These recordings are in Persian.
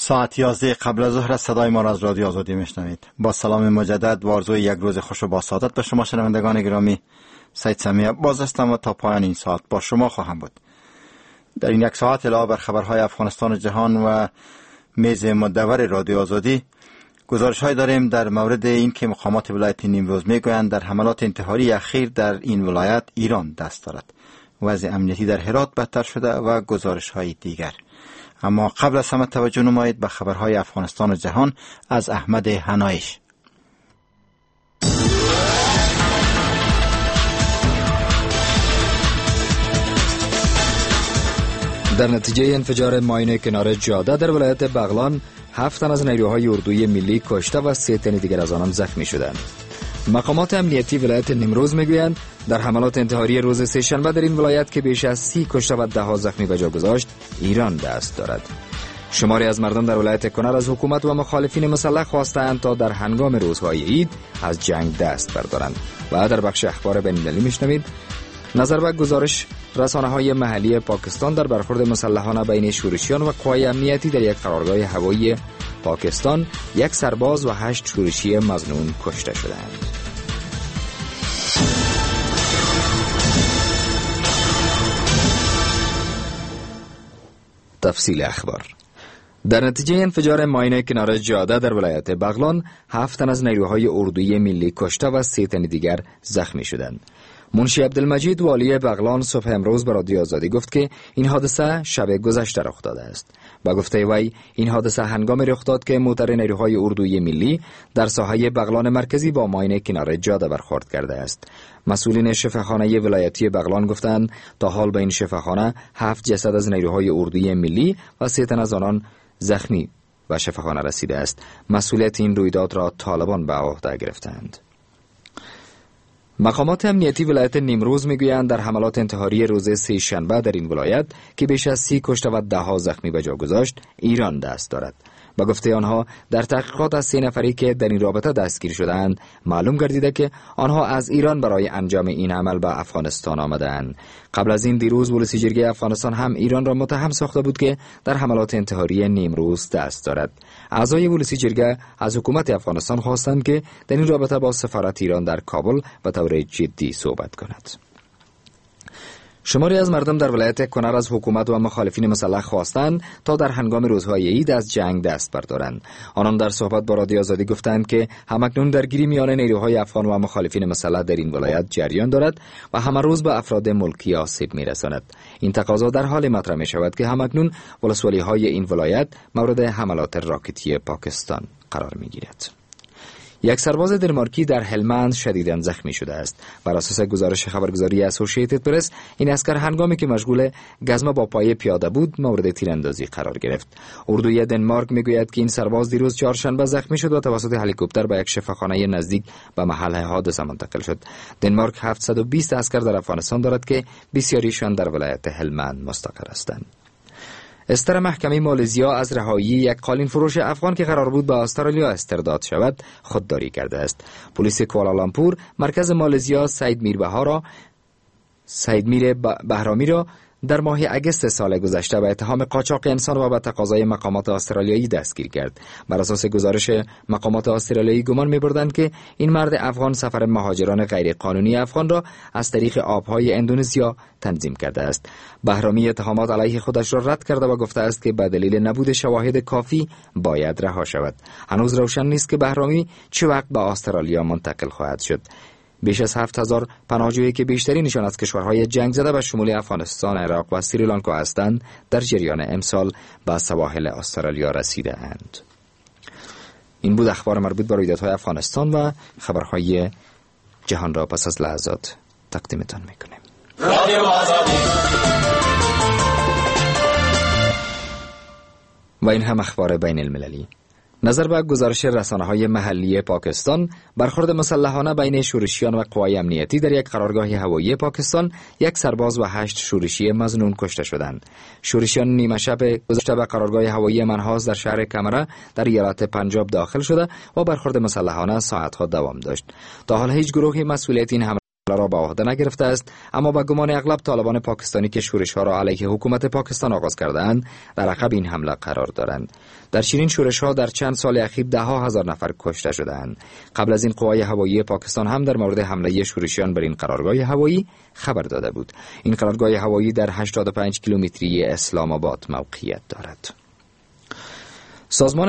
ساعت 11 قبل از ظهر صدای ما را از رادیو آزادی میشنوید. با سلام مجدد و آرزوی یک روز خوش و با سعادت به شما شنوندگان گرامی. سید سمیه باز هستم و تا پایان این ساعت با شما خواهم بود. در این یک ساعت علاوه بر خبرهای افغانستان و جهان و میز مدور رادیو آزادی، گزارش‌های داریم در مورد اینکه مقامات ولایت نیمروز میگویند در حملات انتحاری اخیر در این ولایت ایران دست دارد. وضع امنیتی در هرات بدتر شده و گزارش‌های دیگر. اما قبل از همه توجه نمایید به خبرهای افغانستان و جهان از احمد حنایش. در نتیجه انفجار ماین کنار جاده در ولایت بغلان 7 تن از نیروهای اردوی ملی کشته و 3 تن دیگر از آنان زخمی شدند. مقامات امنیتی ولایت نیمروز میگویند در حملات انتحاری روز سه‌شنبه در این ولایت که بیش از 30 کشته و 10 زخمی به جا گذاشت، ایران دست دارد. شماری از مردم در ولایت کنر از حکومت و مخالفین مسلح خواستند تا در هنگام روزهای عید از جنگ دست بردارند. و در بخش اخبار بین‌المللی میشنوید نظر به گزارش رسانه‌های محلی پاکستان در برخورد مسلحانه بین شورشیان و قوای امنیتی در یک قرارگاه هوایی پاکستان، 1 سرباز و 8 شورشی مظنون کشته شدند. تفصیل اخبار. در نتیجه انفجار ماین کنار جاده در ولایت بغلان 7 تن از نیروهای اردوی ملی کشته و 3 تن دیگر زخمی شدند. منشی عبدالمجید والی بغلان صبح امروز به رادیو آزادی گفت که این حادثه شب گذشته رخ داده است. با گفته وی این حادثه هنگامی رخ داد که موتر نیروهای اردوی ملی در ساحه بغلان مرکزی با ماین کنار جاده برخورد کرده است. مسئولین شفاخانه ولایتی بغلان گفتند تا حال به این شفاخانه 7 جسد از نیروهای اردوی ملی و 3 تن از آنان زخمی به شفاخانه رسیده است. مسئولیت این رویداد را طالبان به عهده گرفتند. مقامات امنیتی ولایت نیمروز میگویند در حملات انتحاری روز سه‌شنبه در این ولایت که بیش از 30 کشته و 10 زخمی به جا گذاشت، ایران دست دارد. با گفته آنها در تحقیقات از 3 نفری که در این رابطه دستگیر شدند معلوم گردیده که آنها از ایران برای انجام این عمل به افغانستان آمدند. قبل از این دیروز ولسی جرگه افغانستان هم ایران را متهم ساخته بود که در حملات انتحاری نیمروز دست دارد. اعضای ولسی جرگه از حکومت افغانستان خواستند که در این رابطه با سفارت ایران در کابل به طور جدی صحبت کند. شماری از مردم در ولایت کنر از حکومت و مخالفین مسلح خواستند تا در هنگام روزهای عید از جنگ دست بردارند. آنان در صحبت با رادیو آزادی گفتند که همکنون درگیری میان نیروهای افغان و مخالفین مسلح در این ولایت جریان دارد و همه روز به افراد ملکی آسیب میرساند. این تقاضا در حال مطرح می شود که همکنون ولسوالی‌های این ولایت مورد حملات راکتی پاکستان قرار می گیرد. 1 سرباز دنمارکی در هلمند شدیداً زخمی شده است. بر اساس گزارش خبرگزاری اسوسییتد پرس، این اسکر هنگامی که مشغول گزمه با پایه پیاده بود مورد تیراندازی قرار گرفت. اردوی دنمارک میگوید که این سرباز دیروز چهارشنبه زخمی شد و توسط هلیکوپتر به یک شفاخانه نزدیک به محل حادثه منتقل شد. دنمارک 720 اسکر در افغانستان دارد که بسیاریشان در ولایت هلمند مستقر هستند. استر محکمه مالزیا از رهایی یک قالین فروش افغان که قرار بود به استرالیا استرداد شود خودداری کرده است. پلیس کوالالامپور مرکز مالزیا سید میر بهرامی را در ماه اگست سال گذشته به اتهام قاچاق انسان و به تقاضای مقامات استرالیایی دستگیر کرد. بر اساس گزارش مقامات استرالیایی گمان می‌بردند که این مرد افغان سفر مهاجران غیرقانونی افغان را از طریق آب‌های اندونزیا تنظیم کرده است. بهرامی اتهامات علیه خودش را رد کرده و گفته است که به دلیل نبود شواهد کافی باید رها شود. هنوز روشن نیست که بهرامی چه وقت به استرالیا منتقل خواهد شد. بیش از 7000 پناهجویی که بیشترینشان از کشورهای جنگ زده به شمول افغانستان، عراق و سریلانکا هستند در جریان امسال به سواحل استرالیا رسیده اند. این بود اخبار مربوط به رویدادهای افغانستان و خبرهای جهان را پس از لحظات تقدیمتان میکنیم. رادیو آزادی. و این هم اخبار بین المللی. نظر به گزارش رسانه‌های محلی پاکستان، برخورد مسلحانه بین شورشیان و قوای امنیتی در یک قرارگاه هوایی پاکستان، 1 سرباز و 8 شورشی مظنون کشته شدند. شورشیان نیمه شب گذشته به قرارگاه هوایی منحاس در شهر کمره در ایالت پنجاب داخل شده و برخورد مسلحانه ساعت‌ها دوام داشت. تا حال هیچ گروهی مسئولیت این حمله را به عهده نگرفته است، اما به گمان اغلب طالبان پاکستانی که شورش‌ها را علیه حکومت پاکستان آغاز کردند در عقب این حمله قرار دارند. در چنین شورش‌ها در چند سال اخیر ده‌ها هزار نفر کشته شده‌اند. قبل از این قوای هوایی پاکستان هم در مورد حمله شورشیان بر این قرارگاه هوایی خبر داده بود. این قرارگاه هوایی در 85 کیلومتری اسلام آباد موقعیت دارد. سازمان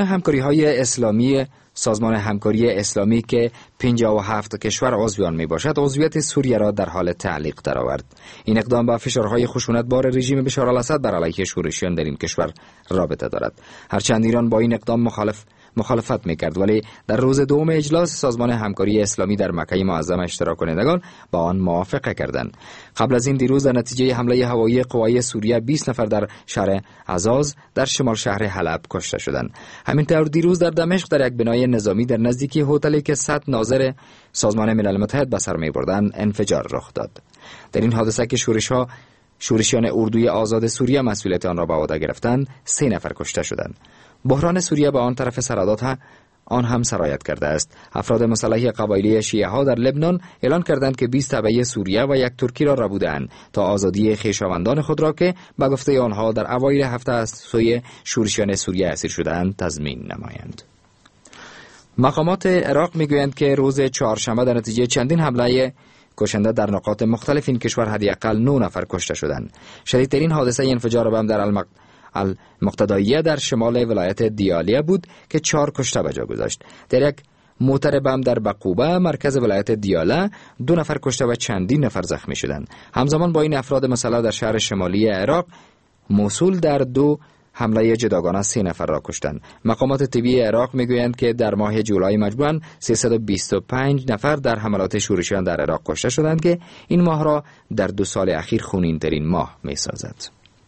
همکاری اسلامی که 57 کشور عضو آن میباشد، عضویت سوریه را در حال تعلیق درآورد. این اقدام با فشارهای خشونتبار رژیم بشار الاسد بر علیه شورشیان در این کشور رابطه دارد. هرچند ایران با این اقدام مخالفت میکرد، ولی در روز دوم اجلاس سازمان همکاری اسلامی در مکه معظم اشتراک کنندگان با آن موافقه کردند. قبل از این دیروز در نتیجه حمله هوایی قوای سوریه 20 نفر در شهر عزاز در شمال شهر حلب کشته شدند. همینطور دیروز در دمشق در یک بنای نظامی در نزدیکی هتلی که 100 ناظر سازمان ملل متحد به سر میبردند انفجار رخ داد. در این حادثه که شورشیان اردوی آزاد سوریه مسئولیت آن را به عهده گرفتند، 3 نفر کشته شدند. بحران سوریه به آن طرف سرادات آن هم سرایت کرده است. افراد مسلح قبایلی شیعه ها در لبنان اعلان کردند که 20 تبعه سوریه و 1 ترکی را ربودند تا آزادی خویشاوندان خود را که به گفته آنها در اوایل هفته از سوی شورشیان سوریه اسیر شدند تضمین نمایند. مقامات عراق میگویند که روز چهارشنبه در نتیجه چندین حمله کشنده در نقاط مختلف این کشور حداقل 9 نفر کشته شدند. شدیدترین حادثه انفجار بم در المقتداییه در شمال ولایت دیالیه بود که 4 کشته به جا گذاشت. در یک موتر بم در بقوبه مرکز ولایت دیاله 2 نفر کشته و چندین نفر زخمی شدند. همزمان با این افراد مسلح در شهر شمالی عراق موصول در 2 حمله جداگانه 3 نفر را کشتند. مقامات طبی عراق میگویند که در ماه جولای مجموعاً 325 نفر در حملات شورشیان در عراق کشته شدند که این ماه را در 2 سال اخیر خونین ترین ماه میسازد.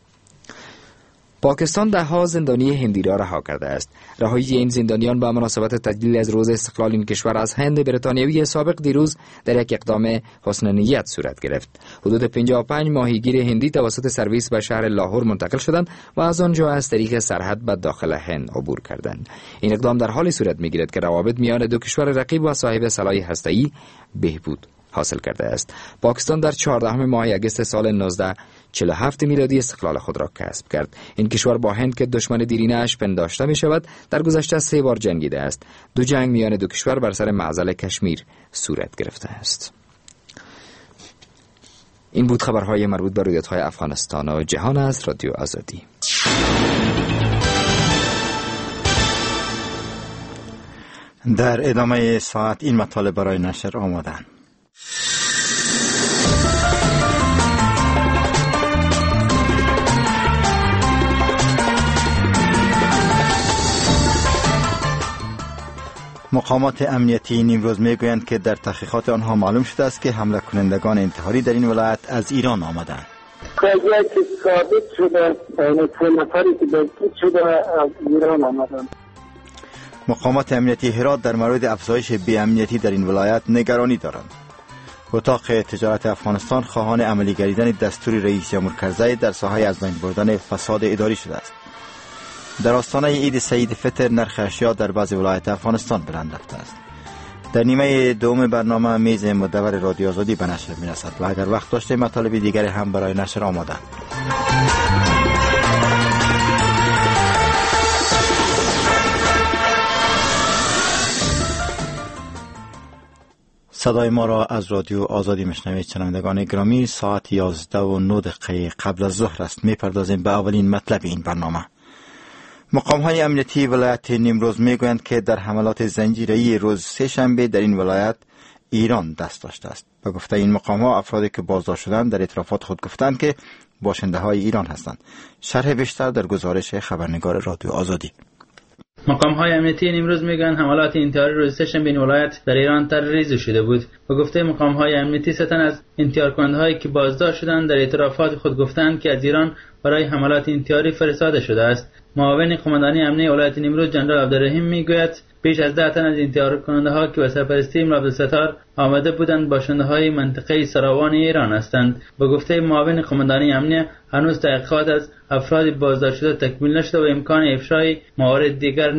پاکستان 10 زندانی هندی را رها کرده است. رهایی این زندانیان به مناسبت تجلیل از روز استقلال این کشور از هند بریتانیایی سابق دیروز در یک اقدام حسن نیت صورت گرفت. حدود 55 ماهیگیر هندی توسط سرویس به شهر لاهور منتقل شدند و از آنجا از طریق سرحد به داخل هند عبور کردند. این اقدام در حالی صورت میگیرد که روابط میان 2 کشور رقیب و صاحب سلاح هسته‌ای بهبود حاصل کرده است. پاکستان در 14 ماه اگست سال 1947 میلادی استقلال خود را کسب کرد. این کشور با هند که دشمن دیرینه اش پنداشته می شود در گذشته 3 بار جنگیده است. 2 جنگ میان 2 کشور بر سر معضل کشمیر صورت گرفته است. این بود خبرهای مربوط به رویدادهای افغانستان و جهان از رادیو آزادی. در ادامه ساعت این مطالب برای نشر آمادند. مقامات امنیتی نیمروز میگویند که در تحقیقات آنها معلوم شده است که حمله کنندگان انتحاری در این ولایت از ایران آمدند. اگر که ثابت شده 3 نفری که دستگیر شده از ایران آمدند. مقامات امنیتی هرات در مورد افزایش بی‌امنیتی در این ولایت نگرانی دارند. اتاق تجارت افغانستان خواهان عملی گردیدن دستور رئیس جمهور کرزی در ساحه از بین بردن فساد اداری شده است. در آستانه عید سعید فطر نرخ اشیا در بعضی ولایات افغانستان بلند رفته است. در نیمه دوم برنامه میز مدور رادیو آزادی به نشر میرسد و اگر وقت داشته مطالب دیگری هم برای نشر آمادند. صدای ما را از رادیو آزادی میشنوید. شنوندگان گرامی، ساعت 11:09 قبل از ظهر است. میپردازیم به اولین مطلب این برنامه. مقام‌های امنیتی ولایت نیمروز میگویند که در حملات زنجیره‌ای روز سه‌شنبه در این ولایت ایران دست داشته است. به گفته این مقام‌ها افرادی که بازداشت شدند در اعترافات خود گفتند که باشنده‌های ایران هستند. شرح بیشتر در گزارش خبرنگار رادیو آزادی. مقام‌های امنیتی نیمروز میگن حملات انتحاری روز سه‌شنبه این ولایت در ایران تروریزی شده بود. به گفته مقام‌های امنیتی 3 تن از انتحارکننده‌هایی که بازداشت شدند در اعترافات خود گفتند که از ایران برای حملات انتحاری فرستاده شده است. معاون قماندانی امنیتی ولایت نیمروز جنرال عبدالرحیم میگوید بیش از 10 تن از انتحارکننده‌ها که به سرپرستی امام عبدالستار آمده بودند باشنده‌های منطقه سراوان ایران هستند. به گفته معاون قماندانی امنیتی هنوز تحقیقات از افراد بازداشت شده تکمیل نشده و امکان افشای موارد دیگر نیز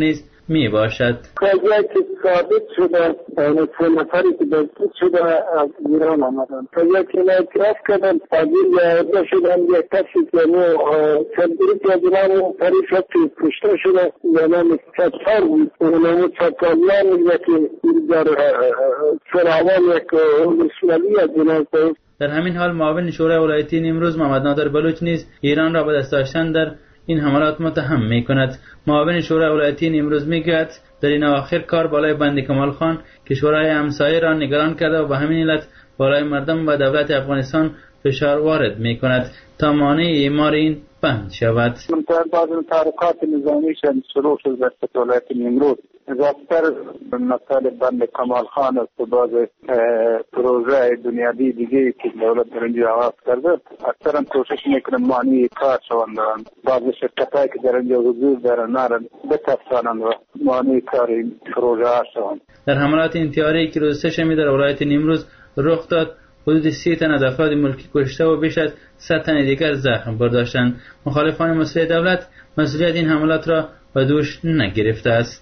می باشد. اگر که ثابت شده این 3 نفری که دستگیر شده از ایران آمدن تا یکی اعتراف کردن تبدیل شدن یک کسی که چندری که از ایران پریشت کشته شده یعنی چطور بود اونمو چطوریان یکی در فراوان یک رسولی از ایران. در همین حال معاون شورای ولایتی نیمروز محمد نادر بلوچ نیز ایران را به دست داشتن در این حملات متهم می کند. معاون شورای ولایتی نیمروز میگوید در این اواخر کار بالای بند کمال خان که شورای همسایه را نگران کرده و به همین علت بالای مردم و دولت افغانستان فشار وارد می کند تا مانع اعمار این بند شود. بعض تحرکات نظامی شروع شد در ولایت نیمروز. زیادتر مسئله بند کمال خان است و بعض پروژه دنیوی دیگه که دولت در اینجا آغاز کرده اکثرا کوشش میکنند مانع کار شوند. بعض شرکتایی که در اینجا حضور دارند نرن بتفسانند و مانع کار این پروژه شوند. در حملات انتحاری که روز سه‌شنبه در ولایت نیمروز رخ داد حدود 30 تن از افراد ملکی کشته و بیش از 100 تن دیگر زخم برداشتند. مخالفان مسئله دولت مسئولیت این حملات را به دوش نگرفته است.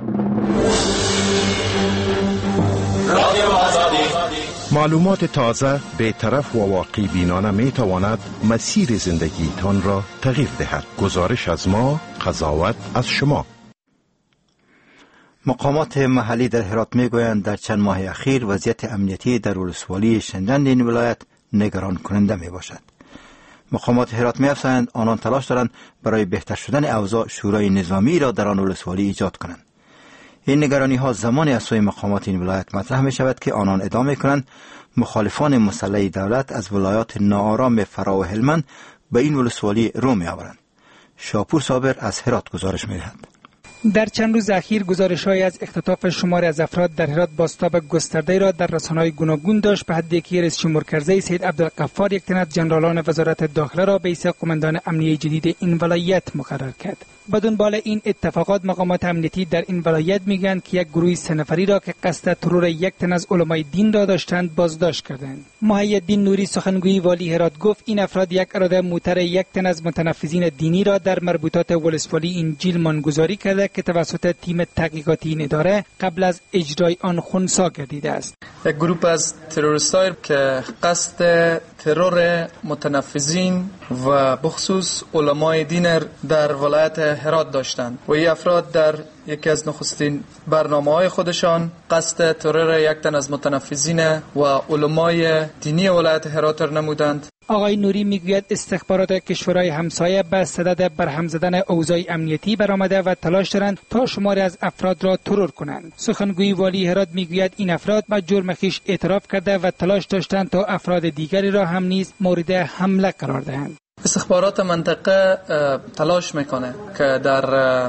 معلومات تازه، بی‌طرف و واقعی بینانه می تواند مسیر زندگیتان را تغییر دهد. گزارش از ما، قضاوت از شما. مقامات محلی در هرات می گویند در چند ماه اخیر وضعیت امنیتی در ولسوالی شنگند این ولایت نگران کننده می باشد. مقامات هرات می افزایند آنان تلاش دارند برای بهتر شدن اوضاع شورای نظامی را در آن ولسوالی ایجاد کنند. این نگرانی ها زمانی از سوی مقامات این ولایت مطرح می شود که آنان ادعا می کنند مخالفان مسلح دولت از ولایات ناآرام فرا و هلمند به این ولسوالی رو می آورند. شاپور صابر از هرات گزارش می دهد. در چند روز اخیر گزارش‌هایی از اختطاف شماری از افراد در هرات بازتاب گسترده‌ای را در رسانه‌های گوناگون داشت. به حدی که رئیس جمهور کرزی سید عبدالغفار یک تن از جنرالان وزارت داخله را به حیث قماندان امنیه جدید این ولایت مقرر کرد. به دنبال این اتفاقات مقامات امنیتی در این ولایت میگویند که یک گروه 3 نفری را که قصد ترور یک تن از علمای دین را داشتند بازداشت کردند. محی‌الدین نوری سخنگوی والی هرات گفت این افراد یک اراده موتر یک تن از متنفذین دینی را در مربوطات ولسوالی انجیل منگذاری کرده که توسط تیم تحقیقاتی این اداره قبل از اجرای آن خنثی گردیده است. یک گروه از تروریست‌هایی که قصد ترور متنفذین و بخصوص علمای دین در ولایت هرات داشتند و این افراد در یکی از نخستین برنامه‌های خودشان قصد ترور یک تن از متنفذین و علمای دینی ولایت هرات را نمودند. آقای نوری میگوید استخبارات کشورهای همسایه به صدد برهم زدن اوضاع امنیتی برآمده و تلاش دارند تا شماری از افراد را ترور کنند. سخنگوی والی هرات میگوید این افراد به جرم خویش اعتراف کرده و تلاش داشتند تا افراد دیگری را هم نیز مورد حمله قرار دهند. استخبارات منطقه تلاش میکنه که در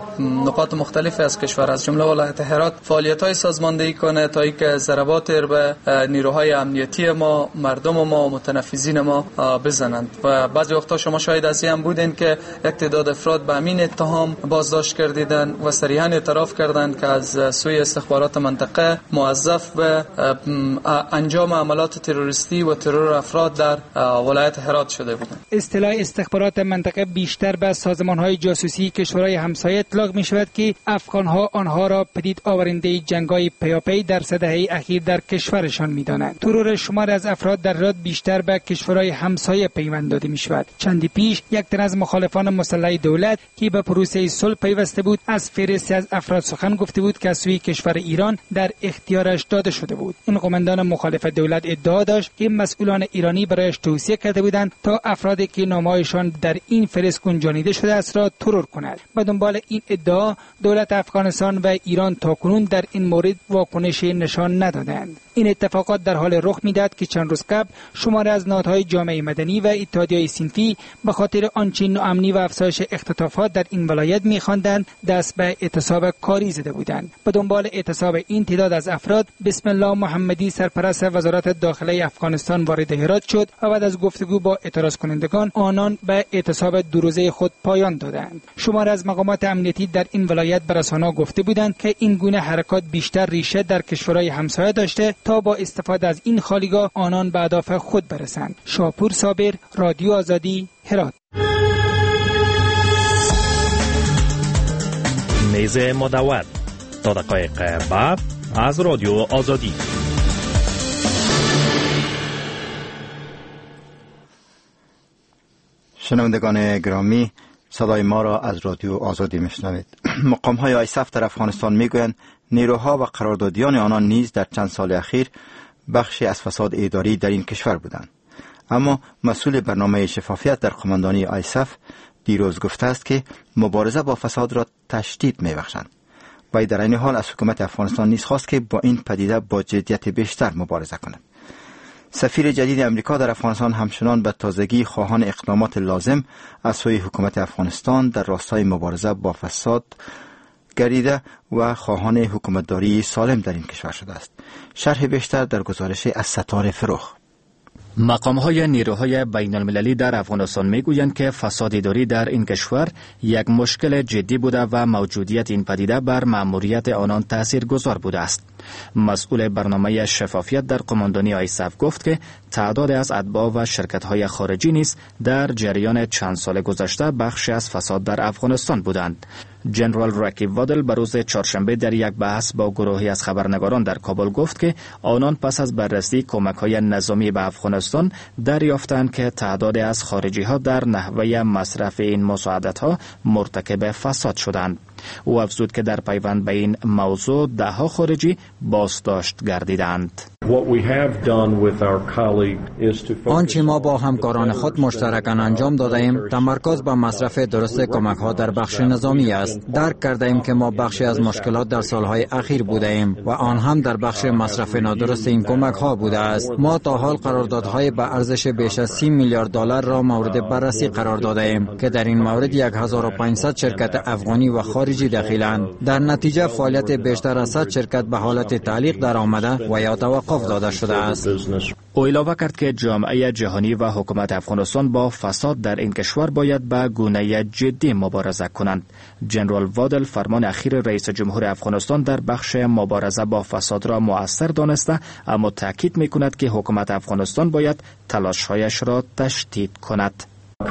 نقاط مختلفی از کشور از جمله ولایت هرات فعالیت‌های سازماندهی کنه تا اینکه ضربات به نیروهای امنیتی ما، مردم ما و متنفذین ما بزنند. و بعضی وقتا شما شاهد از این هم بودین که یک تعداد افراد به همین اتهام بازداشت کردیدن و صریحاً اعتراف کردند که از سوی استخبارات منطقه موظف به انجام عملات تروریستی و ترور افراد در ولایت هرات شده بودند. استخبارات منطقه بیشتر به سازمان‌های جاسوسی کشورهای همسایه اطلاق می‌شود که افغان‌ها آنها را پدید آورنده جنگ‌های پیاپی در سده‌های اخیر در کشورشان می‌دانند. ترور شمار از افراد در هرات بیشتر به کشورهای همسایه پیوند داده می‌شود. چندی پیش یک تن از مخالفان مسلح دولت که به پروسه صلح پیوسته بود از فهرستی از افراد سخن گفته بود که از سوی کشور ایران در اختیارش داده شده بود. این قماندان مخالف دولت ادعا داشت که مسئولان ایرانی برایش توصیه کرده بودند تا افرادی که نامه‌هایشان در این فهرست گنجانیده شده است را ترور کند. به دنبال این ادعا دولت افغانستان و ایران تاکنون در این مورد واکنش نشان ندادند. این اتفاقات در حال رخ می‌دهد که چند روز قبل شماری از نهادهای جامعه مدنی و اتحادیه‌های صنفی به خاطر آنچه ناامنی و افزایش اختطافات در این ولایت می‌خواندند دست به اعتصاب کاری زده بودند. به دنبال اعتصاب این تعداد از افراد بسم الله محمدی سرپرست وزارت داخله افغانستان وارد هرات شد و بعد از گفتگو با اعتراض کنندگان آنان به اعتصاب دو روزه خود پایان دادند. شماری از مقامات امنیتی در این ولایت به رسانه‌ها گفته بودند که این گونه حرکات بیشتر ریشه در کشورهای همسایه داشته تا با استفاده از این خالیگاه آنان به اهداف خود برسند. شاپور صابر، رادیو آزادی، هرات. میز مدور تا دقایق بعد از رادیو آزادی. شنوندگان گرامی، صدای ما را از رادیو آزادی میشنوید. مقام‌های آیسف در افغانستان میگویند نیروها و قراردادیان آنان نیز در چند سال اخیر بخشی از فساد اداری در این کشور بودند. اما مسئول برنامه شفافیت در قماندانی آیسف دیروز گفته است که مبارزه با فساد را تشدید می‌بخشند. و در این حال از حکومت افغانستان نیز خواست که با این پدیده با جدیت بیشتر مبارزه کند. سفیر جدید امریکا در افغانستان همچنان به تازگی خواهان اقدامات لازم از سوی حکومت افغانستان در راستای مبارزه با فساد گردیده و خواهان حکومتداری سالم در این کشور شده است. شرح بیشتر در گزارش از ستاره فروخ. مقام‌های نیروهای بین المللی در افغانستان میگویند که فساد اداری در این کشور یک مشکل جدی بوده و موجودیت این پدیده بر مأموریت آنان تاثیرگذار بوده است. مسئول برنامه شفافیت در قماندانی آیسف گفت که تعداد از اتباع و شرکت‌های خارجی نیز در جریان چند سال گذشته بخشی از فساد در افغانستان بودند. جنرال راکی وادل به روز چهارشنبه در یک بحث با گروهی از خبرنگاران در کابل گفت که آنان پس از بررسی کمک‌های نظامی به افغانستان دریافتند که تعداد از خارجی‌ها در نحوه مصرف این مساعدت‌ها مرتکب فساد شدند. او افزود که در پیوند به این موضوع ده‌ها خارجی بازداشت گردیدند. آنچه ما با همکاران خود مشترکاً انجام دادیم تمرکز بر مصرف درست کمک‌ها در بخش نظامی است. درک کردیم که ما بخشی از مشکلات در سالهای اخیر بودیم و آن هم در بخش مصرف نادرست این کمک‌ها بوده است. ما تا حال قراردادهای به ارزش بیش از 30 میلیارد دلار را مورد بررسی قرار دادیم که در این مورد 1500 شرکت افغانی و خارجی داخلند. در نتیجه فعالیت بیشتر از 100 شرکت به حالت تعلیق در آمده و یا توقف داده شده است. او اضافه کرد که جامعه جهانی و حکومت افغانستان با فساد در این کشور باید به گونه جدی مبارزه کنند. جنرال وادل فرمان اخیر رئیس جمهور افغانستان در بخش مبارزه با فساد را مؤثر دانسته، اما تاکید می‌کند که حکومت افغانستان باید تلاش‌هایش را تشدید کند.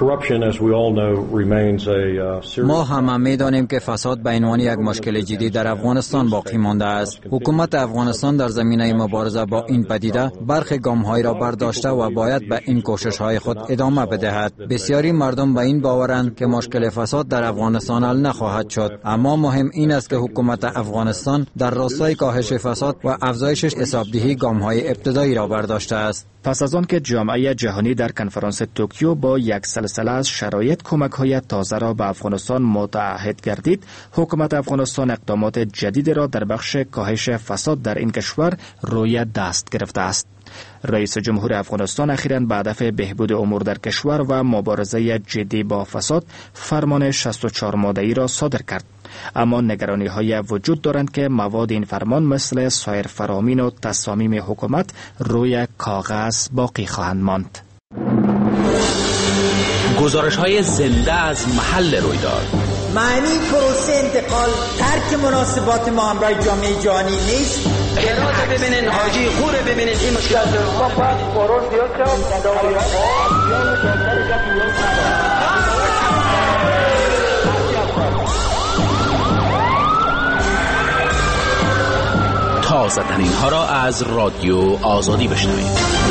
ما همه می‌دانیم که فساد به عنوان یک مشکل جدی در افغانستان باقی مانده است. حکومت افغانستان در زمینه مبارزه با این پدیده برخی گام‌های را برداشته و باید به این کوشش‌های خود ادامه بدهد. بسیاری مردم به این باورند که مشکل فساد در افغانستان حل نخواهد شد، اما مهم این است که حکومت افغانستان در راستای کاهش فساد و افزایش حسابدهی گام‌های ابتدایی را برداشته است. پس از آن که جامعه جهانی در کنفرانس توکیو با یک سلسله از شرایط کمک‌های تازه را به افغانستان متعهد گردید، حکومت افغانستان اقدامات جدید را در بخش کاهش فساد در این کشور روی دست گرفته است. رئیس جمهور افغانستان اخیراً به هدف بهبود امور در کشور و مبارزه جدی با فساد فرمان 64 ماده‌ای را صادر کرد. اما نگرانی‌های وجود دارند که مواد این فرمان مثل سایر فرامین و تصامیم حکومت روی کاغذ باقی خواهند ماند. گزارش‌های زنده از محل رویداد. معنی پروسه انتقال ترک مناسبات ما همراه جامعه جهانی نیست. اراده ببینین، حاجی خوره ببینین، این مشکل تازه ترین ها را از رادیو آزادی بشنوید.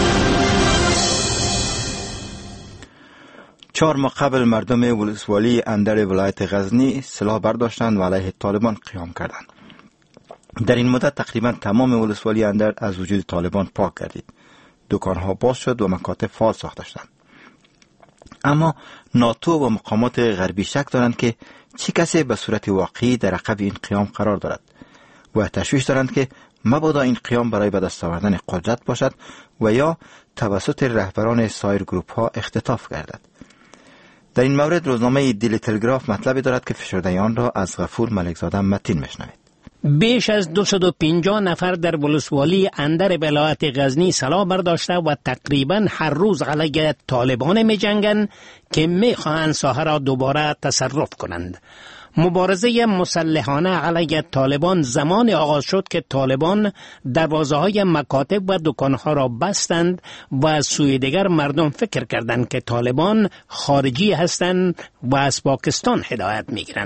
4 ماه قبل مردم ولسوالی اندر ولایت غزنی سلاح برداشتند و علیه طالبان قیام کردند. در این مدت تقریبا تمام ولسوالی اندر از وجود طالبان پاک گردید. دکانها باز شد و مکاتب فعال ساخته شدند. اما ناتو و مقامات غربی شک دارند که چه کسی به صورت واقعی در عقب این قیام قرار دارد و تشویش دارند که مبادا این قیام برای به دست آوردن قدرت باشد و یا توسط رهبران سایر گروپ ها اختطاف گردد. در این مورد روزنامه دیلی تلگراف مطلبی دارد که فشرده آن را از غفور ملکزاده متین میشنوید. بیش از 250 نفر در ولسوالی اندر ولایت غزنی سلاح برداشته و تقریبا هر روز علیه طالبان می جنگند که می خواهند ساحه را دوباره تصرف کنند. مبارزه مسلحانه علیه طالبان زمان آغاز شد که طالبان دروازه‌های مکاتب و دکانها را بستند و از سوی دیگر مردم فکر کردند که طالبان خارجی هستند و از پاکستان هدایت می‌گیرند.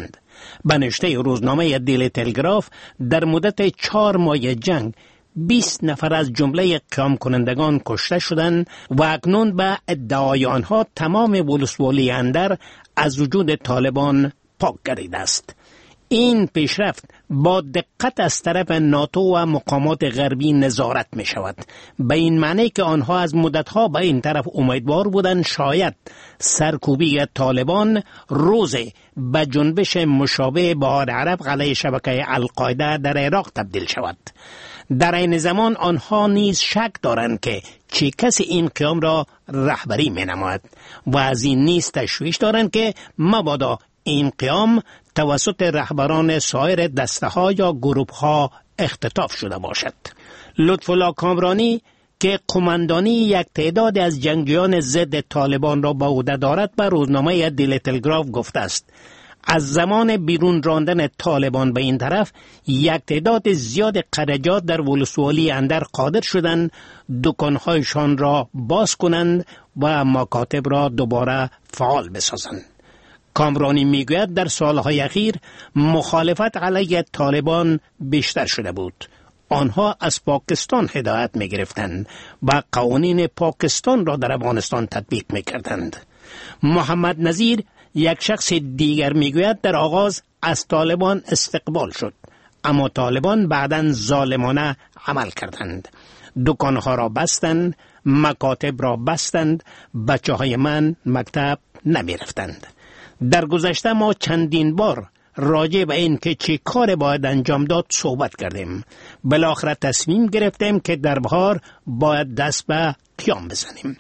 به نشته روزنامه دیلی تلگراف در مدت 4 ماه جنگ 20 نفر از جمله قیام کنندگان کشته شدند و اکنون به ادعای آنها تمام ولسوالی اندر از وجود طالبان پاک گردیده است. این پیشرفت با دقت از طرف ناتو و مقامات غربی نظارت می شود، به این معنی که آنها از مدتها به این طرف امیدوار بودند شاید سرکوبی طالبان روز به جنبش مشابه بهار عرب علیه شبکه القاعده در عراق تبدیل شود. در این زمان آنها نیز شک دارند که چه کسی این قیام را رهبری می نماید و از این نیز تشویش دارند که مبادا این قیام توسط رهبران سایر دسته ها یا گروه ها اختطاف شده باشد. لطفالله کامرانی که قماندانی یک تعداد از جنگجویان ضد طالبان را به عهده دارد به روزنامه دیلی تلگراف گفته است از زمان بیرون راندن طالبان به این طرف یک تعداد زیاد قرجات در ولسوالی اندر قادر شدند دکانهایشان را باز کنند و مکاتب را دوباره فعال بسازند. کامرانی میگوید در سالهای اخیر مخالفت علیه طالبان بیشتر شده بود. آنها از پاکستان هدایت می گرفتند و قوانین پاکستان را در افغانستان تطبیق می کردند. محمد نظیر یک شخص دیگر میگوید در آغاز از طالبان استقبال شد، اما طالبان بعداً ظالمانه عمل کردند. دکانها را بستند، مکاتب را بستند، بچه های من مکتب نمی رفتند. در گذشته ما چندین بار راجع به این که چه کار باید انجام داد صحبت کردیم. بالاخره تصمیم گرفتیم که در بهار باید دست به قیام بزنیم.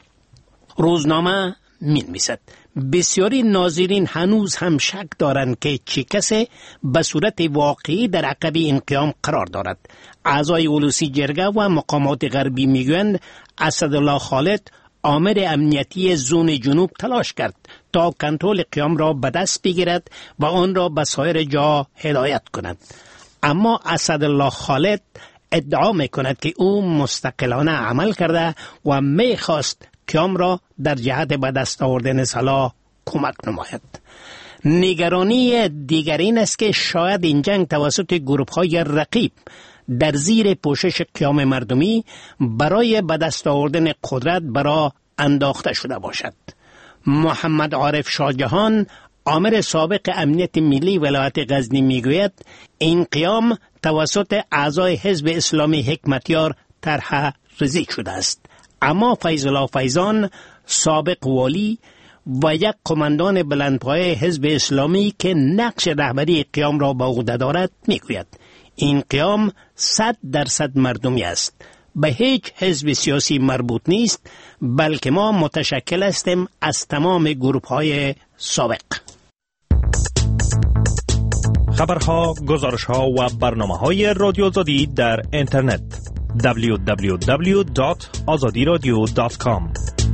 روزنامه می‌نویسد بسیاری ناظرین هنوز هم شک دارند که چه کسی به صورت واقعی در عقب این قیام قرار دارد. اعضای اولوسی جرگه و مقامات غربی میگویند اسدالله خالد آمر امنیتی زون جنوب تلاش کرد تا کنترل قیام را به دست بگیرد و آن را به سایر جا هدایت کند، اما اسدالله خالد ادعا میکند که او مستقلانه عمل کرده و میخواست قیام را در جهت به دست آوردن سلاح کمک نماید. نگرانی دیگر این است که شاید این جنگ توسط گروه‌های رقیب در زیر پوشش قیام مردمی برای به دست آوردن قدرت برای انداخته شده باشد. محمد عارف شاهجهان آمر سابق امنیت ملی ولایت غزنی میگوید این قیام توسط اعضای حزب اسلامی حکمتیار طرح ریزی شده است، اما فیض الله فیضان سابق والی و یک قماندان بلندپایه حزب اسلامی که نقش رهبری قیام را به عهده دارد میگوید این قیام 100% مردمی است، به هیچ حزب سیاسی مربوط نیست، بلکه ما متشکل هستیم از تمام گروه‌های سابق. خبرها، گزارش‌ها و برنامه‌های رادیو آزادی در اینترنت www.azadiradio.com.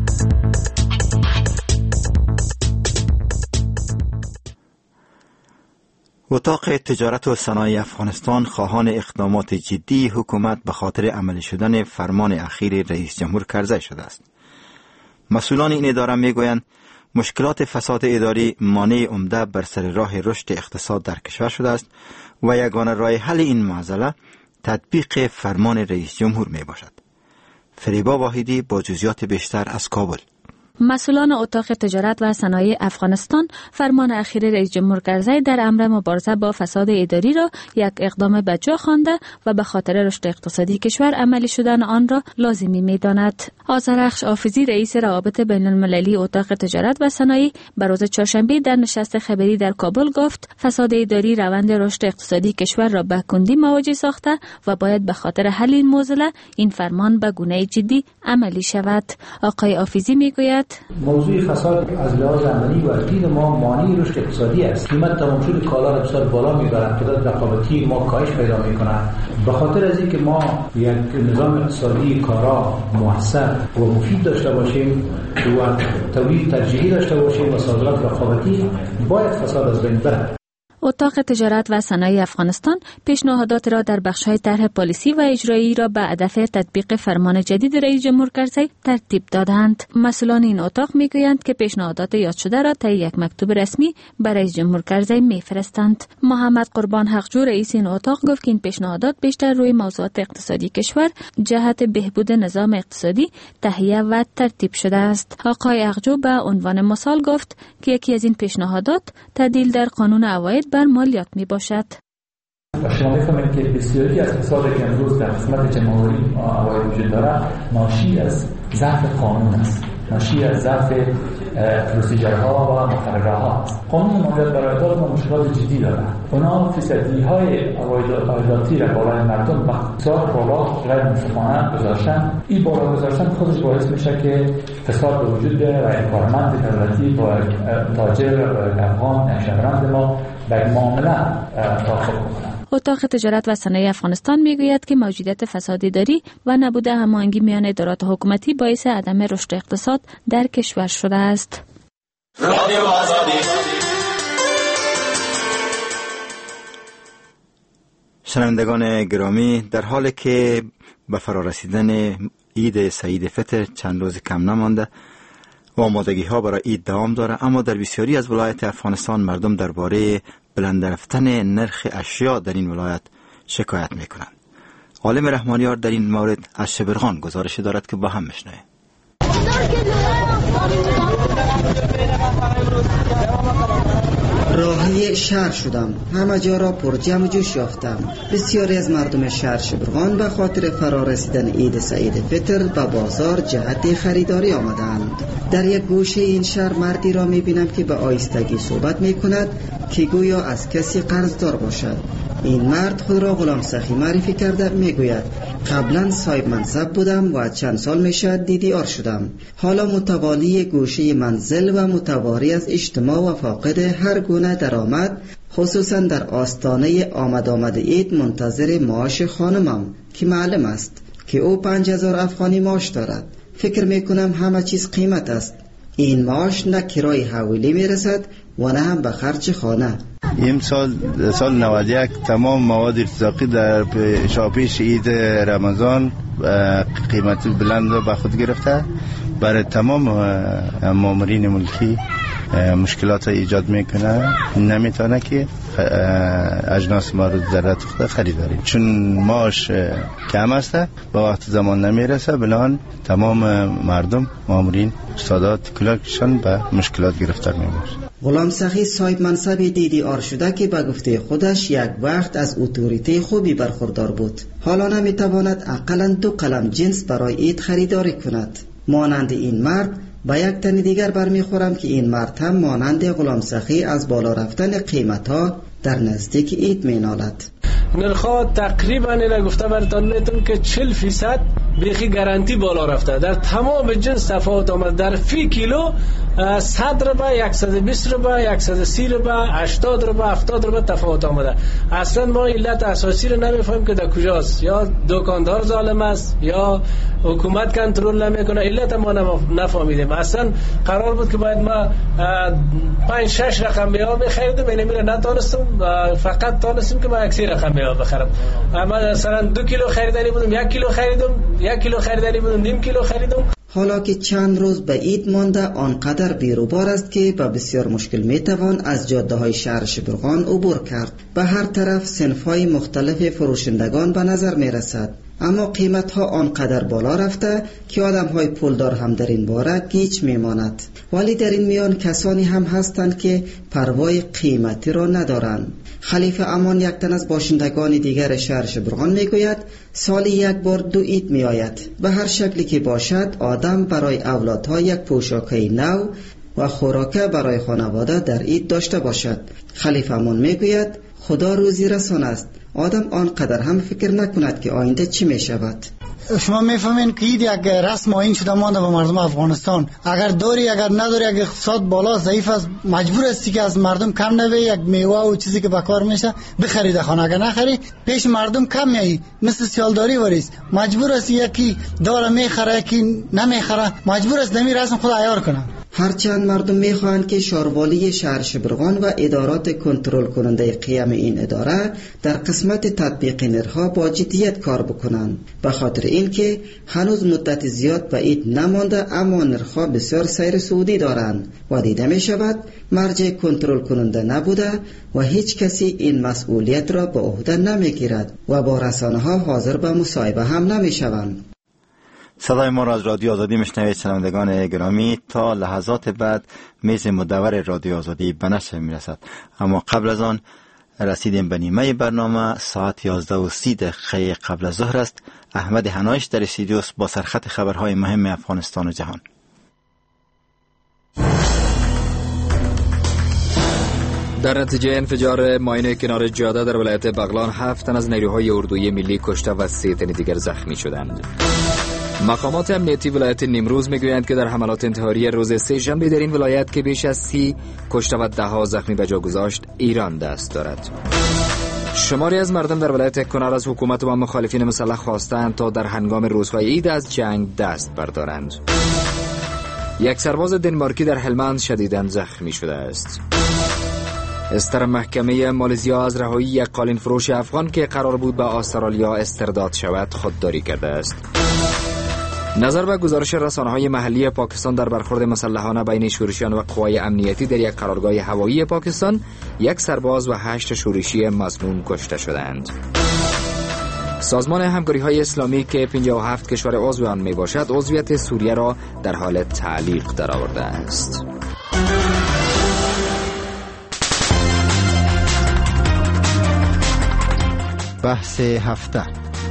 اتاق تجارت و صنایع افغانستان خواهان اقدامات جدی حکومت به خاطر عملی شدن فرمان اخیر رئیس جمهور کرزی شده است. مسئولان این اداره میگویند مشکلات فساد اداری مانع عمده بر سر راه رشد اقتصاد در کشور شده است و یگانه راه حل این معضله تطبیق فرمان رئیس جمهور می باشد. فریبا واحدی با جزئیات بیشتر از کابل. مسئولان اتاق تجارت و صنایع افغانستان فرمان اخیر رئیس جمهور کرزی در امر مبارزه با فساد اداری را یک اقدام بجا خوانده و به خاطر رشد اقتصادی کشور عملی شدن آن را لازمی می‌داند. آذرخش حافظی رئیس روابط بین المللی اتاق تجارت و صنایع به روز چهارشنبه در نشست خبری در کابل گفت فساد اداری روند رشد اقتصادی کشور را به کندی مواجه ساخته و باید به خاطر حل این معضله این فرمان به گونه جدی عملی شود. آقای حافظی میگوید موضوع فساد از لحاظ عملی و دید ما مانع رشد اقتصادی است. قیمت تمام شده کالا را بسیار بالا میبرد، قدرت رقابتی ما کاهش پیدا میکنه. به خاطر از اینکه ما یک نظام اقتصادی کارا موثر و مفید داشته باشیم و تولید ترجیحی داشته باشیم و صادرات رقابتی، باید فساد از بین بره. اتاق تجارت و صنایع افغانستان پیشنهادات را در بخش‌های طرح پالیسی و اجرایی را به هدف تطبیق فرمان جدید رئیس جمهور کرزی ترتیب دادند. مسئولان این اتاق میگویند که پیشنهادات یاد شده را طی یک مکتوب رسمی برای رئیس جمهور کرزی میفرستند. محمد قربان حقجو رئیس این اتاق گفت که این پیشنهادات بیشتر روی موضوعات اقتصادی کشور جهت بهبود نظام اقتصادی تهیه و ترتیب شده است. آقای حقجو به عنوان مثال گفت که یکی از این پیشنهادات تعدیل در قانون عواید بر مالیات می باشد. شما می‌فهمید که بسیاری از فساد که امروز در قسمت جمهوری عواید وجود دارد ناشی از ضعف قانون است، ناشی از ضعف پروسیجرها و مقرره‌ها است. قانون مالیات بر عایدات ما مشکلات جدی دارد. اونا فیصدی‌های عایداتی را بالای مردم بسیار بالا غیر منصفانه گذاشتن. این بالا گذاشتن خودش باعث میشه که فساد به وجود بیاید و کارمند دولتی با تاجر و افغان نقشه‌بند ما به معامله تعاقب کنند. اتاق تجارت و صنایع افغانستان میگوید که موجودیت فساد اداری و نبود هماهنگی میان ادارات حکومتی باعث عدم رشد اقتصاد در کشور شده است. رادیو آزادی. شنوندگان گرامی، در حالی که به فرارسیدن عید سعید فطر چند روز کم نمانده و آمادگی ها برای عید دوام داره، اما در بسیاری از ولایت افغانستان مردم درباره بلند رفتن نرخ اشیا در این ولایت شکایت میکنند. عالم رحمانیار در این مورد از شبرغان گزارش دارد که با هم میشنویم. راهی شهر شدم، همه جا را پر جمع جوش یافتم. بسیاری از مردم شهر شبرغان به خاطر فرارسیدن عید سعید فطر به بازار جهت خریداری آمدند. در یک گوشه این شهر مردی را میبینم که به آهستگی صحبت میکند که گویا از کسی قرضدار باشد. این مرد خود را غلام سخی معرفی کرده، میگوید قبلا صاحب منصب بودم و چند سال میشه دیدیار شدم. حالا متوالی گوشه منزل و متواری از اجتماع و فاقد هر گونه درآمد، خصوصا در آستانه آمد عید منتظر معاش خانمم که معلم است که او 5000 افغانی معاش دارد. فکر میکنم همه چیز قیمت است. این معاش نه کرای حوالی میرسد و نه هم به خرج خانه. این سال 91 تمام مواد ارتزاقی در شاپیش عید رمضان قیمت بلند را به خود گرفته. برای تمام مامورین ملکی مشکلات ایجاد میکنه، نمیتونه که اجناس ما رو در رتخته خریداری، چون معاش کم است با وقت زمان نمیرسه. بنان تمام مردم، مامورین، استادات کلاکشان به مشکلات گرفتار میشه. غلام سخی صاحب منصب دیدیار شده که به گفته خودش یک وقت از اتوریته خوبی برخوردار بود. حالا نمیتواند اقلا 2 قلم جنس برای عید خریداری کند. مانند این مرد با یک تن دیگر برمیخورم که این مرد هم مانند غلام سخی از بالا رفتن قیمت‌ها در نزدیک عید مینالد. نرخ‌ها تقریبا اینا گفته براتون میتونم که 40% بیخی گارانتی بالا رفته. در تمام جنس تفاوت آمد. در فی کیلو 100 روپیه، 120 روپیه، 130 روپیه، 80 روپیه، 70 روپیه تفاوت آمده. اصلا ما علت اساسی رو نمیفهمیم که در کجاست. یا دکاندار ظالم است یا حکومت کنترل نمیکنه. علت ما نفهمیدیم. اصلا قرار بود که باید ما 5-6 رقم ها بخریدیم، اینو میره نتونستم، فقط تونستیم که ما یک 3 رقم ها بخرم. اما مثلا 2 کیلو خریداری بودم، 1 کیلو خریدم، 1 کیلو خریداری بودم، نیم کیلو خریدم. حالا که چند روز به عید مانده آنقدر بیروبار است که با بسیار مشکل میتوان از جاده های شهر شبرغان عبور کرد. به هر طرف صنف‌های مختلف فروشندگان به نظر میرسد، اما قیمت‌ها آنقدر بالا رفته که آدم‌های پولدار هم در این باره گیج میماند. ولی در این میان کسانی هم هستند که پروای قیمتی را ندارند. خلیفه امان، یک تن از باشندگان دیگر شهر شبرغان میگوید سالی 1 بار 2 عید می آید. به هر شکلی که باشد آدم برای اولادها یک پوشاکه نو و خوراکه برای خانواده در عید داشته باشد. خلیفه امان میگوید خدا روزی رسان است. آدم آنقدر هم فکر نکند که آینده چی می شود. شما میفهمین که این یک رسم آیین شده مانده به مردم افغانستان. اگر داری اگر نداری، اگر اقتصاد بالا ضعیف است، مجبور هستی که از مردم کم نوی یک میوه و چیزی که بکار میشه بخرید خانه. اگر نخری پیش مردم کم میایی، مثل سیالداری وریس مجبور هستی یکی داره میخره یکی نمیخره، مجبور است دمی رسم خود عیار کنه. هرچند مردم میخواهند که شاروالی شهر شبرغان و ادارات کنترل کننده قیام این اداره در قسمت تطبیق نرخ‌ها با جدیت کار بکنند، به خاطر اینکه هنوز مدت زیاد به عید نمانده اما نرخ‌ها بسیار سیر صعودی دارند و دیده می شود مرجع کنترل کننده نبوده و هیچ کسی این مسئولیت را به عهده نمیگیرد و با رسانه‌ها حاضر به مصاحبه هم نمیشوند. صدای ما را از رادیو آزادی میشنوید شنوندگان گرامی. تا لحظات بعد میز مدور رادیو آزادی به نشر میرسد، اما قبل از آن رسیدیم به نیمه برنامه. ساعت 11:30 قبل از ظهر است. احمد حنایش در استودیو با سرخط خبرهای مهم افغانستان و جهان. در نتیجه انفجار ماین کنار جاده در ولایت بغلان 7 تن از نیروهای اردوی ملی کشته و 3 تن دیگر زخمی شدند. مقامات امنیتی ولایت نیمروز میگویند که در حملات انتحاری روز سه‌شنبه در این ولایت که بیش از 30 کشته و 10 زخمی به جا گذاشت، ایران دست دارد. شماری از مردم در ولایت کنار از حکومت و مخالفین مسلح خواستند تا در هنگام روزهای عید از جنگ دست بردارند. یک سرباز دنمارکی در هلمند شدیداً زخمی شده است. استر محکمه مالزیا از رهایی یک قالین فروش افغان که قرار بود به استرالیا استرداد شود خودداری کرده است. نظر به گزارش رسانه‌های محلی پاکستان در برخورد مسلحانه بین شورشیان و قوای امنیتی در یک قرارگاه هوایی پاکستان، یک سرباز و 8 شورشی مسموم کشته شدند. سازمان همکاری‌های اسلامی که 57 کشور عضو آن میباشد، عضویت سوریه را در حال تعلیق درآورده است. بحث هفته.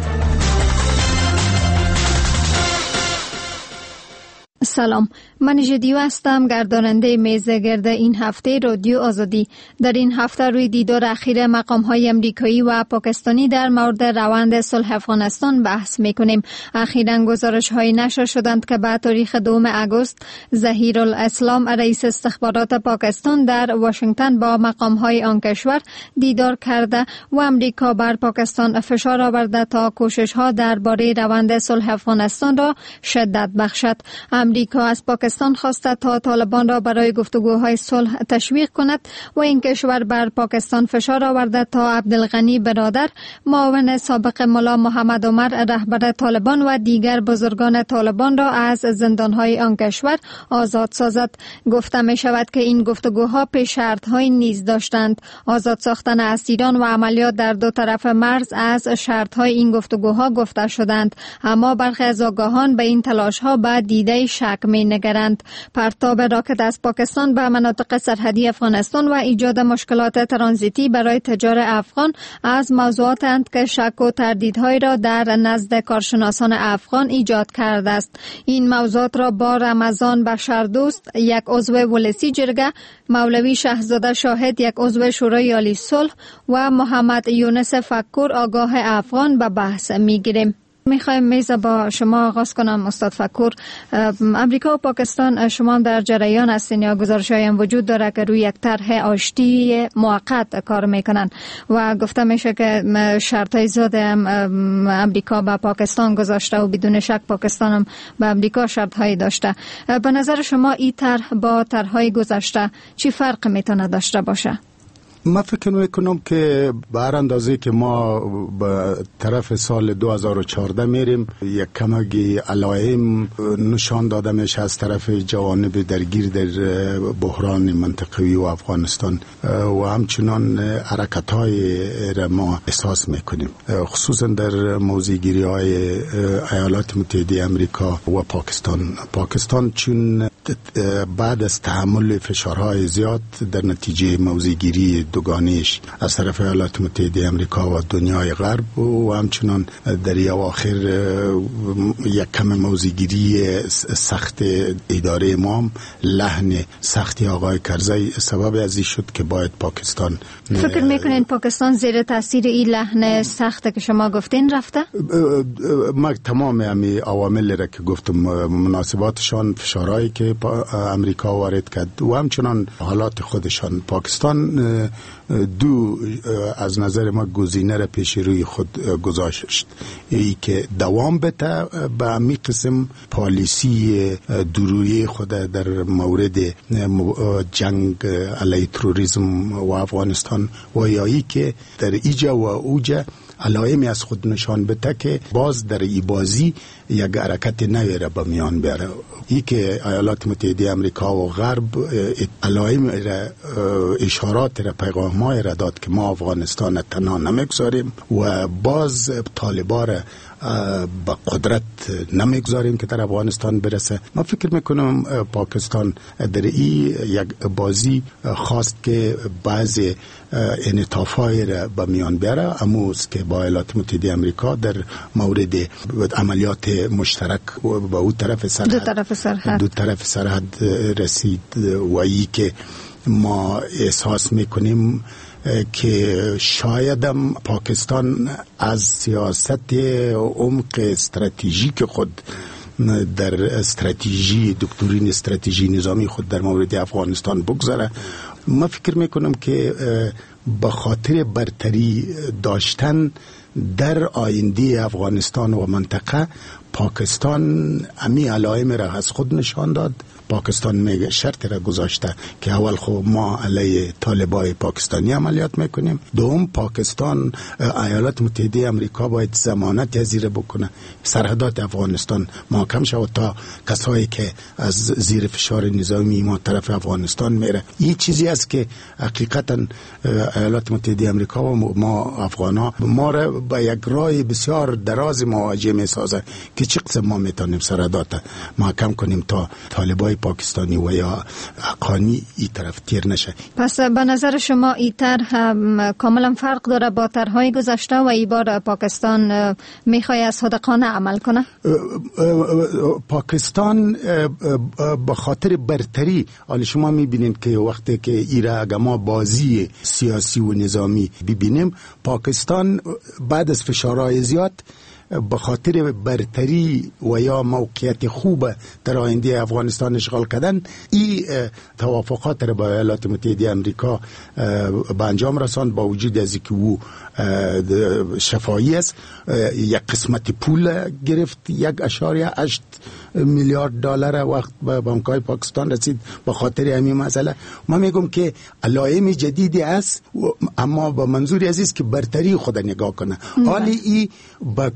سلام، من جدیو هستم، گرداننده میز گرد این هفته رادیو آزادی. در این هفته روی دیدار اخیر مقام‌های امریکایی و پاکستانی در مورد روند صلح افغانستان بحث می‌کنیم. اخیراً گزارش‌های نشر شدند که به تاریخ 2 آگوست ظهیرالاسلام رئیس استخبارات پاکستان در واشنگتن با مقام‌های آن کشور دیدار کرده و امریکا بر پاکستان فشار آورده تا کوشش‌ها درباره روند صلح افغانستان را شدت بخشد. امریکا از پاکستان خواسته تا طالبان را برای گفتگوهای صلح تشویق کند و این کشور بر پاکستان فشار آورده تا عبدالغنی برادر، معاون سابق ملا محمد عمر رهبر طالبان و دیگر بزرگان طالبان را از زندانهای آن کشور آزاد سازد. گفته می شود که این گفتگوها پیش شرط‌های نیز داشتند. آزاد ساختن اسیران و عملیات در دو طرف مرز از شرط‌های این گفتگوها گفته شدند، اما برخی از آگاهان به این تلاش‌ها به دیده شک می نگرند. پرتاب راکت از پاکستان به مناطق سرحدی افغانستان و ایجاد مشکلات ترانزیتی برای تجار افغان از موضوعاتند که شک و تردیدهای را در نزد کارشناسان افغان ایجاد کرده است. این موضوعات را با رمضان بشردوست، یک عضو ولسی جرگه، مولوی شهزاده شاهد، یک عضو شورای عالی صلح و محمد یونس فکور آگاه افغان به بحث می گیریم. میخوایم میز با شما آغاز کنم. استاد فکور، امریکا و پاکستان شما در جریان هستین یا گزارش‌هایی هم وجود داره که روی یک طرح آشتی موقت کار میکنن و گفته میشه که شرطای زیاد امریکا با پاکستان گذاشته و بدون شک پاکستان هم با امریکا شرطهایی داشته. به نظر شما این طرح با طرحهای گذشته چی فرق میتونه داشته باشه؟ من فکر میکنم که به هر اندازه که ما به طرف سال 2014 میریم، یک کمکی علائم نشان داده میشه از طرف جوانب درگیر در بحران منطقوی و افغانستان و همچنان حرکت‌های را ما احساس میکنیم، خصوصا در موضع‌گیری های ایالات متحده امریکا و پاکستان چون بعد از تحمل فشارهای زیاد در نتیجه موضع‌گیری دوگانیش از طرف ایالات متحده امریکا و دنیای غرب و همچنان در اواخر یک کم موضع‌گیری سخت اداره امام، لحن سختی آقای کرزی سبب ازی شد که باید پاکستان. فکر میکنین پاکستان زیر تاثیر این لحن سخت که شما گفتین رفته؟ ما تمام همی عوامل را که گفتم، مناسباتشان، فشارهایی که امریکا وارد کرد و همچنان حالات خودشان. پاکستان دو از نظر ما گزینه را پیش روی خود گذاشت، ای که دوام بده به همین قسم پالیسی دورویی خود در مورد جنگ علیه تروریسم و افغانستان و یا ای که در ایجا و اوجا علائمی از خود نشان بده که باز در ای بازی یک حرکت نوی را به میان بیاره. ای که ایالات متحده امریکا و غرب علائم را، اشارات را، پیغام‌های را داد که ما افغانستان تنها نمیگذاریم و باز طالبان را با قدرت نمیگذاریم که در افغانستان برسه. من فکر میکنم پاکستان در این یک بازی خواست که بعض انعطاف‌های را به میان بیاره، اموز که با ایالات متحده امریکا در مورد عملیات مشترک با او طرف سرحد دو طرف سرحد رسید و ای که ما احساس میکنیم که شایدم پاکستان از سیاست عمق استراتژیک خود در استراتژی دکترین استراتژی نظامی خود در مورد افغانستان بگذاره. من فکر میکنم که به خاطر برتری داشتن در آینده افغانستان و منطقه، پاکستان امی علائم را از خود نشان داد. پاکستان میگه شرط را گذاشته که اول خب ما علیه طالبای پاکستانی عملیات میکنیم، دوم پاکستان ایالات متحده امریکا باید ضمانت جزیره بکنه سرحدات افغانستان محکم شود تا کسایی که از زیر فشار نظامی ما طرف افغانستان میره. این چیزی است که حقیقتا ایالات متحده امریکا و ما افغانا ما را به یک راه بسیار دراز مواجه میسازه که چه قسم ما میتونیم سرحدات محکم کنیم تا طالبای پاکستانی و یا حقانی این طرف تیر نشه. پس به نظر شما این طرح کاملا فرق داره با طرح‌های گذشته و این بار پاکستان میخواد از صادقانه عمل کنه؟ پاکستان به خاطر برتری، حالا شما میبینید که وقتی که ایرا اگه ما بازی سیاسی و نظامی ببینیم، پاکستان بعد از فشارهای زیاد به خاطر برتری و یا موقعیت خوب در آینده افغانستان اشغال کردن، این توافقات را با ایالات متحده امریکا به انجام رساند. با وجود از اینکه او شفاهی است، یک قسمت پول گرفت، 1.8 میلیارد دلار وقت به بانک‌های پاکستان رسید به خاطر همین مسئله. ما میگم که علائم جدیدی است، اما با منظور عزیز که برتری خود نگاه کنه. حالی ای با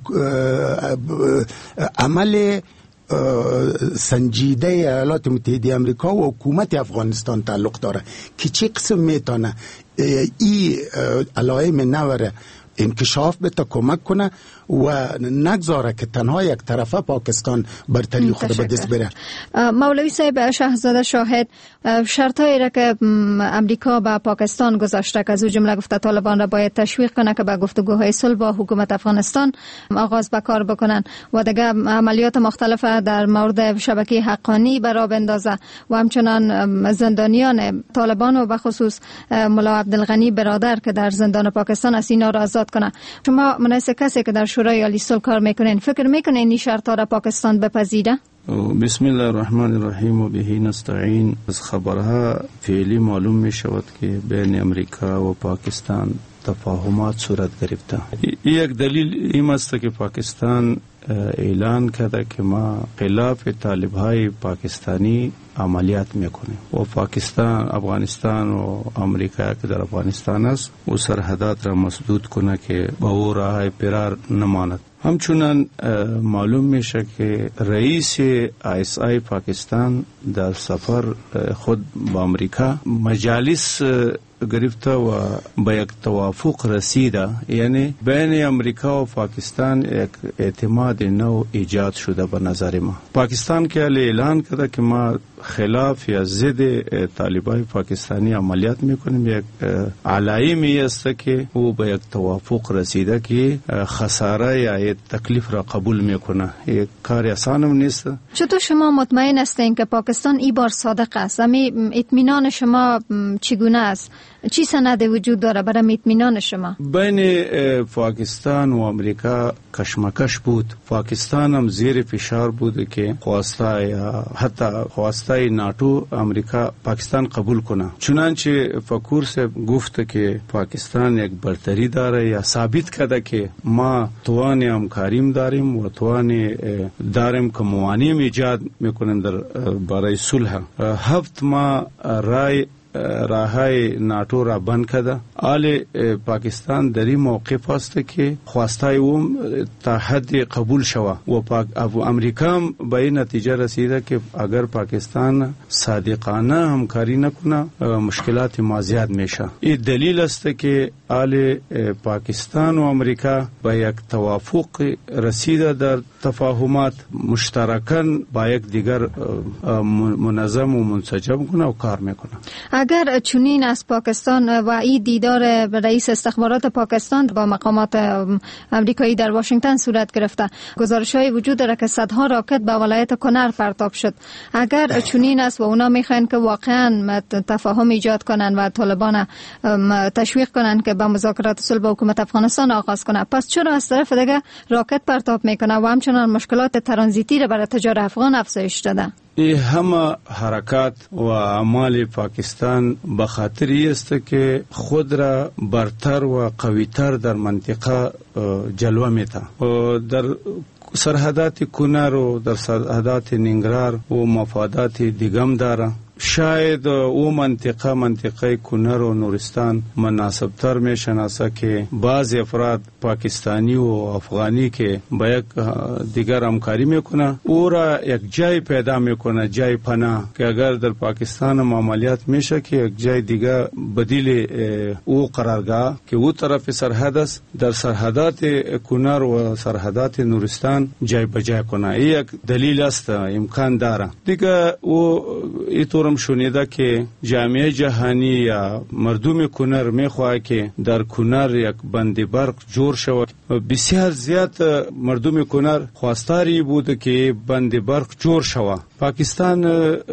عمل سنجیده ایالات متحده امریکا و حکومت افغانستان تعلق داره که چه قسم میتونه این علائم نوره انکشاف بده، کمک کنه و نگذاره که تنها یک طرفه پاکستان برتری خود به دست بره. مولوی صاحب شهزاده شاهد، شرطایی را که امریکا با پاکستان گذاشته که از او جمله گفته طالبان را باید تشویق کنه که به گفتگوهای صلح با حکومت افغانستان آغاز به کار بکنن و دیگه عملیات مختلف در مورد شبکه حقانی برا بندازه و همچنان زندانیان طالبان و به خصوص ملا عبدالغنی برادر که در زندان پاکستان است اینا را آزاد کنه. شما مناسب کسی که در شورای عالی صلح کار میکنین، فکر میکنین این شرطا را پاکستان بپذیره؟ بسم الله الرحمن الرحیم و بهی نستعین. از خبرها فعلی معلوم می شود که بین امریکا و پاکستان تفاهمات صورت گرفته. یک دلیل این است که پاکستان اعلان کرده که ما خلاف طالب‌های پاکستانی عملیات میکنیم و پاکستان، افغانستان و امریکا که در افغانستان است و سرحدات را مسدود کنه که با او راه فرار نماند. همچنان معلوم میشه که رئیس ISI پاکستان در سفر خود با امریکا مجالس گرفته و به یک توافق رسیده، یعنی بین امریکا و پاکستان یک اعتماد نو ایجاد شده. به نظر ما پاکستان که اعلان کرده که ما خلاف یا ضد طالبای پاکستانی عملیات میکنیم، یک علائمی است که او به یک توافق رسیده که خساره یا تکلیف را قبول میکنه. یک کار آسان نیست. چطور شما مطمئن هستین که پاکستان این بار صادق است؟ اطمینان شما چگونه است چی سند وجود داره برای اطمینان شما؟ بین پاکستان و امریکا کشمکش بود. پاکستان هم زیر فشار بود که خواسته یا حتی خواسته ناتو امریکا پاکستان قبول کنه. چنانچه فکور سے گفت که پاکستان یک برتری داره یا ثابت کرده که ما توان همکاریم داریم و توان داریم که موانع ایجاد میکنیم در برای صلح. 7 ماه راهای ناتو را بند کرده. آل پاکستان در این موقف است که خواسته اوم تا حد قبول شوه و امریکا به این نتیجه رسیده که اگر پاکستان صادقانه همکاری نکنه مشکلات ما زیاد میشه. این دلیل است که آل پاکستان و امریکا به یک توافق رسیده در تفاهمات مشترکاً با یک دیگر منظم و منسجم کنه و کار میکنه. اگر چنین از پاکستان و این دیدار رئیس استخبارات پاکستان با مقامات امریکایی در واشنگتن صورت گرفته، گزارش‌های وجود داره که صدها راکت به ولایت کنر پرتاب شد. اگر چنین است و اونا میخواین که واقعا تفاهم ایجاد کنن و طالبان تشویق کنن که با مذاکرات صلح با حکومت افغانستان آغاز کنه، پس چرا از طرف دیگه راکت پرتاب میکنه و همچنان مشکلات ترانزیتی را برای تجار افغان افزایش داده؟ این همه حرکات و اعمال پاکستان به خاطر است که خود را برتر و قویتر در منطقه جلوه میده. در سرحدات کنر و در سرحدات ننگرهار و مفادات دیگم داره. شاید او منطقه کنر و نورستان مناسبتر می شناسه که بعض افراد پاکستانی و افغانی که با یک دیگر همکاری میکنه او را یک جای پیدا میکنه، جای پناه، که اگر در پاکستان معاملات میشه که یک جای دیگر بدیل او قرارگاه که او طرف سرحد است در سرحدات کنر و سرحدات نورستان جای بجای کنه. یک دلیل است، امکان داره. دیگه او اینطور شنیده که جامعه جهانی یا مردم کنر میخواه که در کنر یک بند برق جور شود. بسیار زیاد مردم کنر خواستاری بود که بند برق جور شود. پاکستان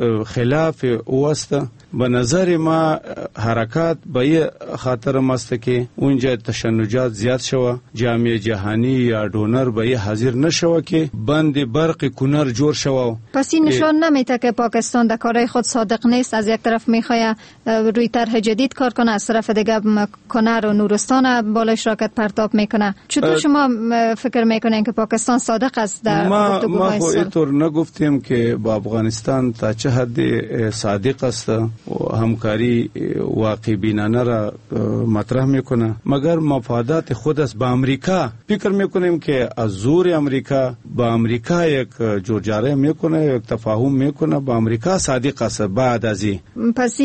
خلاف او است. به نظر ما حرکات به این خاطر است که اونجا تشنجات زیاد شود، جامعه جهانی یا دونر به این حاضر نشود که بند برق کنر جور شود. پس این نشان نمیده که پاکستان در کارهای خود صادق نیست. از یک طرف میخواد روی طرح جدید کار کنه، از طرف دیگه کنر و نورستان بالایش راکت پرتاب میکنه. چطور شما فکر میکنین که پاکستان صادق است در گفتگوهای صلح؟ ما اینطور نگفتیم که با افغانستان تا چه حد صادق است و همکاری واقع بینانه را مطرح میکنه، مگر مفادات خود است. با امریکا فکر میکنیم که از زور امریکا با امریکا یک جوجاره میکنه، یک تفاهم میکنه، با امریکا صادق است. بعد از این پس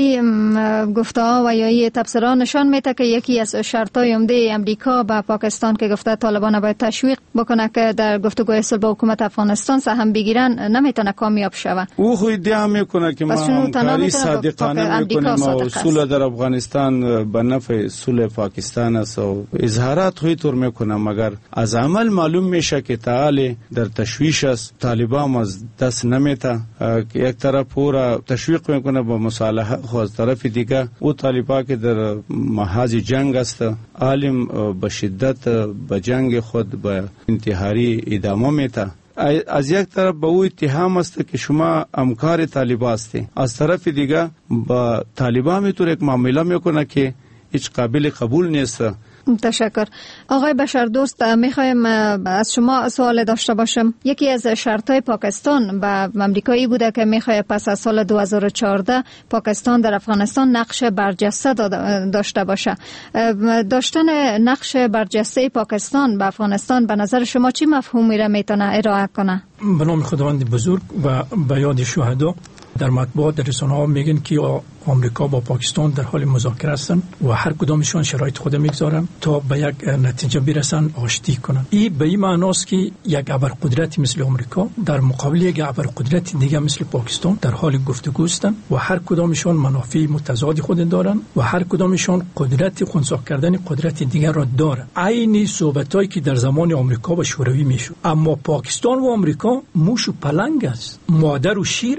گفته‌ها و یا تبصره‌ها نشان میده که یکی از شرط‌های عمده امریکا با پاکستان که گفته طالبان باید تشویق بکنه که در گفتگوهای صلح با حکومت افغانستان سهم بگیرن نمیتونه کامیاب شود. او خو ادعا میکنه که ما همکاری صادقانه میکنیم و صلح در افغانستان به نفع صلح پاکستان است و اظهارات خو طور میکنه، مگر از عمل معلوم میشه که تعالی در تشویش است. طالبان از دست نمیته، یک طرف پورا تشویق میکنه با مصالحه، خو از طرف دیگه او طالبان که در محاذ جنگ است عالم به شدت به جنگ خود به انتحاری ادامه میده. از یک طرف به او اتهام است که شما همکار طالبان هستی، از طرف دیگه با طالبان میتونه یک معامله میکنه که هیچ قابل قبول نیست. تشکر. آقای بشردوست، میخوایم از شما سوال داشته باشم. یکی از شرطهای پاکستان و امریکایی بوده که میخواد پس از سال 2014 پاکستان در افغانستان نقش برجسته داشته باشه. داشتن نقش برجسته پاکستان به افغانستان به نظر شما چی مفهومی را میتونه ارائه کنه؟ به نام خداوند بزرگ و به یاد شهدا، در مطبوعات در رسانه ها میگن که آمریکا با پاکستان در حال مذاکره هستند و هر کدامشون شرایط خود میگذارن تا به یک نتیجه برسن، آشتی کنن. این به این معناست که یک ابرقدرت مثل آمریکا در مقابل یک ابرقدرت دیگه مثل پاکستان در حال گفتگو هستند و هر کدامشون منافع متضاد خود دارن و هر کدامشون قدرت خنثی کردن قدرت دیگر را دارن. عین صحبتایی که در زمان آمریکا و شوروی میشد. اما پاکستان و آمریکا موش و پلنگ است، مادر و شیر است.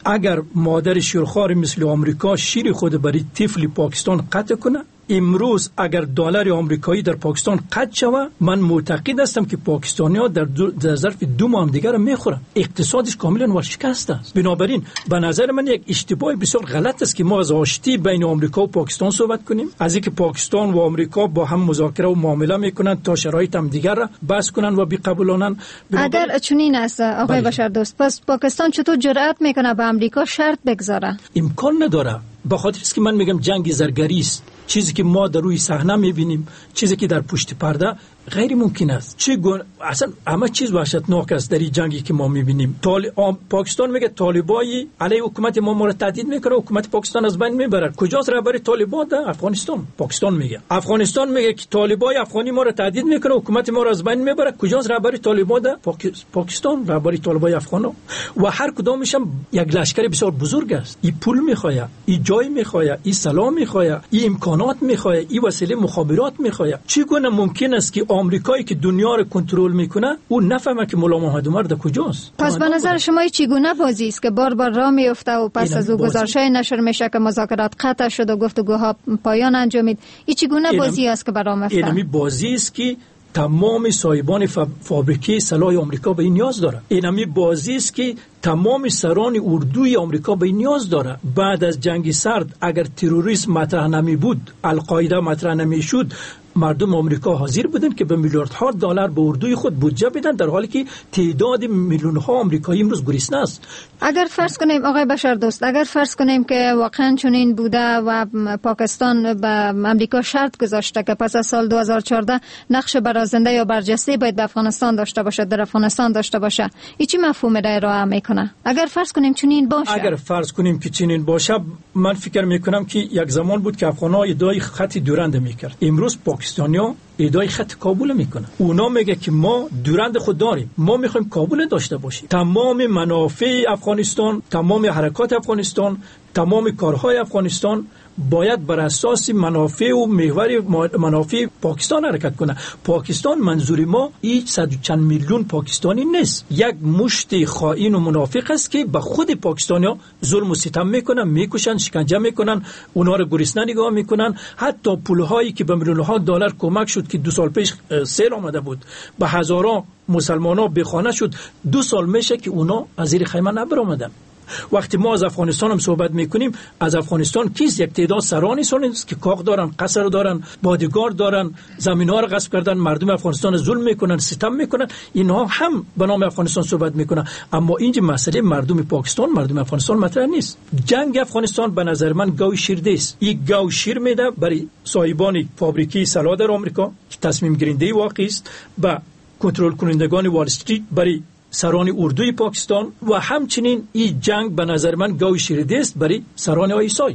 اگر مادر شیرخوار مثل آمریکا شیر خود برای طفل پاکستان قطع کنه، امروز اگر دلار آمریکایی در پاکستان قطع شود، من معتقد هستم که پاکستانی‌ها در ظرف 2 ماه دیگر را میخورن. اقتصادش کاملا ورشکسته است. بنابراین به نظر من یک اشتباه بسیار غلط است که ما از آشتی بین آمریکا و پاکستان صحبت کنیم، از اینکه پاکستان و آمریکا با هم مذاکره و معامله میکنند تا شرایط هم دیگر را بس کنند و بقبولانند. اگر چنین است آقای بشردوست، پس پاکستان چطور جرأت میکنه به آمریکا شرط بگذاره؟ امکان نداره. به خاطر است که من میگم جنگ زرگری است. چیزی که ما در روی صحنه میبینیم، چیزی که در پشت پرده غیر ممکن است. اصلا همه چیز وحشتناک است در این جنگی که ما میبینیم. پاکستان میگه طالبایی علیه حکومت ما را تهدید میکنه، حکومت پاکستان از بین میبره. کجاست رهبری طالبان در افغانستان؟ پاکستان میگه. افغانستان میگه که طالبای افغانی ما را تهدید میکنه، حکومت ما را از بین میبره. کجاست رهبری طالبان در پاکستان؟ رهبری طالبای افغانا. و هر کدامش هم یک لشکر بسیار بزرگ است. این پول میخواد، این جای میخواد، این سلاح میخواد، این امکانات میخواد، این وسیله مخابرات میخواد. چگونه ممکن است که آمریکایی که دنیا رو کنترل میکنه اون نفهمه که مولا محمد عمر در کجاست؟ پس به نظر شما چگونه بازی است که بار بار راه میفته و پس از او گزارش‌های نشر میشه که مذاکرات قطع شد و گفتگوها پایان انجامید؟ این چگونه بازی است که برام میفته؟ اینمی بازی است که تمام صاحبان فابریکه سلاح آمریکا به این نیاز داره. اینمی بازی است که تمام سران اردوی آمریکا به این نیاز داره. بعد از جنگ سرد اگر تروریسم مطرح نمی بود، القاعده مطرح نمی شد، مردم آمریکا حاضر بودن که به میلیاردها دلار به اردوی خود بودجه بدن، در حالی که تعداد میلیون‌ها آمریکایی امروز گریسنه است. اگر فرض کنیم آقای بشردوست، اگر فرض کنیم که واقعا چنین بوده و پاکستان به آمریکا شرط گذاشته که پس از سال 2014 نقش برازنده یا برجسته باید به افغانستان داشته باشه، در افغانستان داشته باشه، این چی مفهوم را ارائه میکنه؟ اگر فرض کنیم چنین باشه، اگر فرض کنیم که چنین باشه، من فکر میکنم که یک زمان بود که افغان‌ها ادعای خط دورند میکرد. امروز پاکستانیا ادعای خط کابل میکنه. اونا میگه که ما دورند خود داریم، ما میخوایم کابل داشته باشیم. تمام منافع افغانستان، تمام حرکات افغانستان، تمام کارهای افغانستان باید بر اساس منافع و محور منافع پاکستان حرکت کنه. پاکستان منظور ما این 100 چند میلیون پاکستانی نیست، یک مشت خائن و منافق است که به خود پاکستانیا ظلم و ستم میکنن، میکشن، شکنجه میکنن، اونها رو گریسنه نگاه میکنن. حتی پولهایی که به میلیون‌ها دلار کمک شد که 2 سال پیش سیل آمده بود، به هزاران مسلمان‌ها بخانه شد، 2 سال میشه که اونا از زیر خیمه نبرآمدن. وقتی ما از افغانستان هم صحبت میکنیم، از افغانستان کیست؟ یک تعداد سرانی است که کاخ دارن، قصر دارن، بادیگارد دارن، زمین‌ها رو غصب کردن، مردم افغانستان ظلم میکنن، ستم میکنن، اینها هم به نام افغانستان صحبت میکنن. اما اینجا مسئله مردم پاکستان، مردم افغانستان مطرح نیست. جنگ افغانستان به نظر من گاوی شیرده است. این گاو شیر میده برای صاحبان فابریکه سلاح در آمریکا که تصمیم گیرنده واقعی است، با کنترل کنندگان وال استریت برای سران اردوی پاکستان، و همچنین این جنگ به نظر من گاوی شیرده است برای سران آیسای.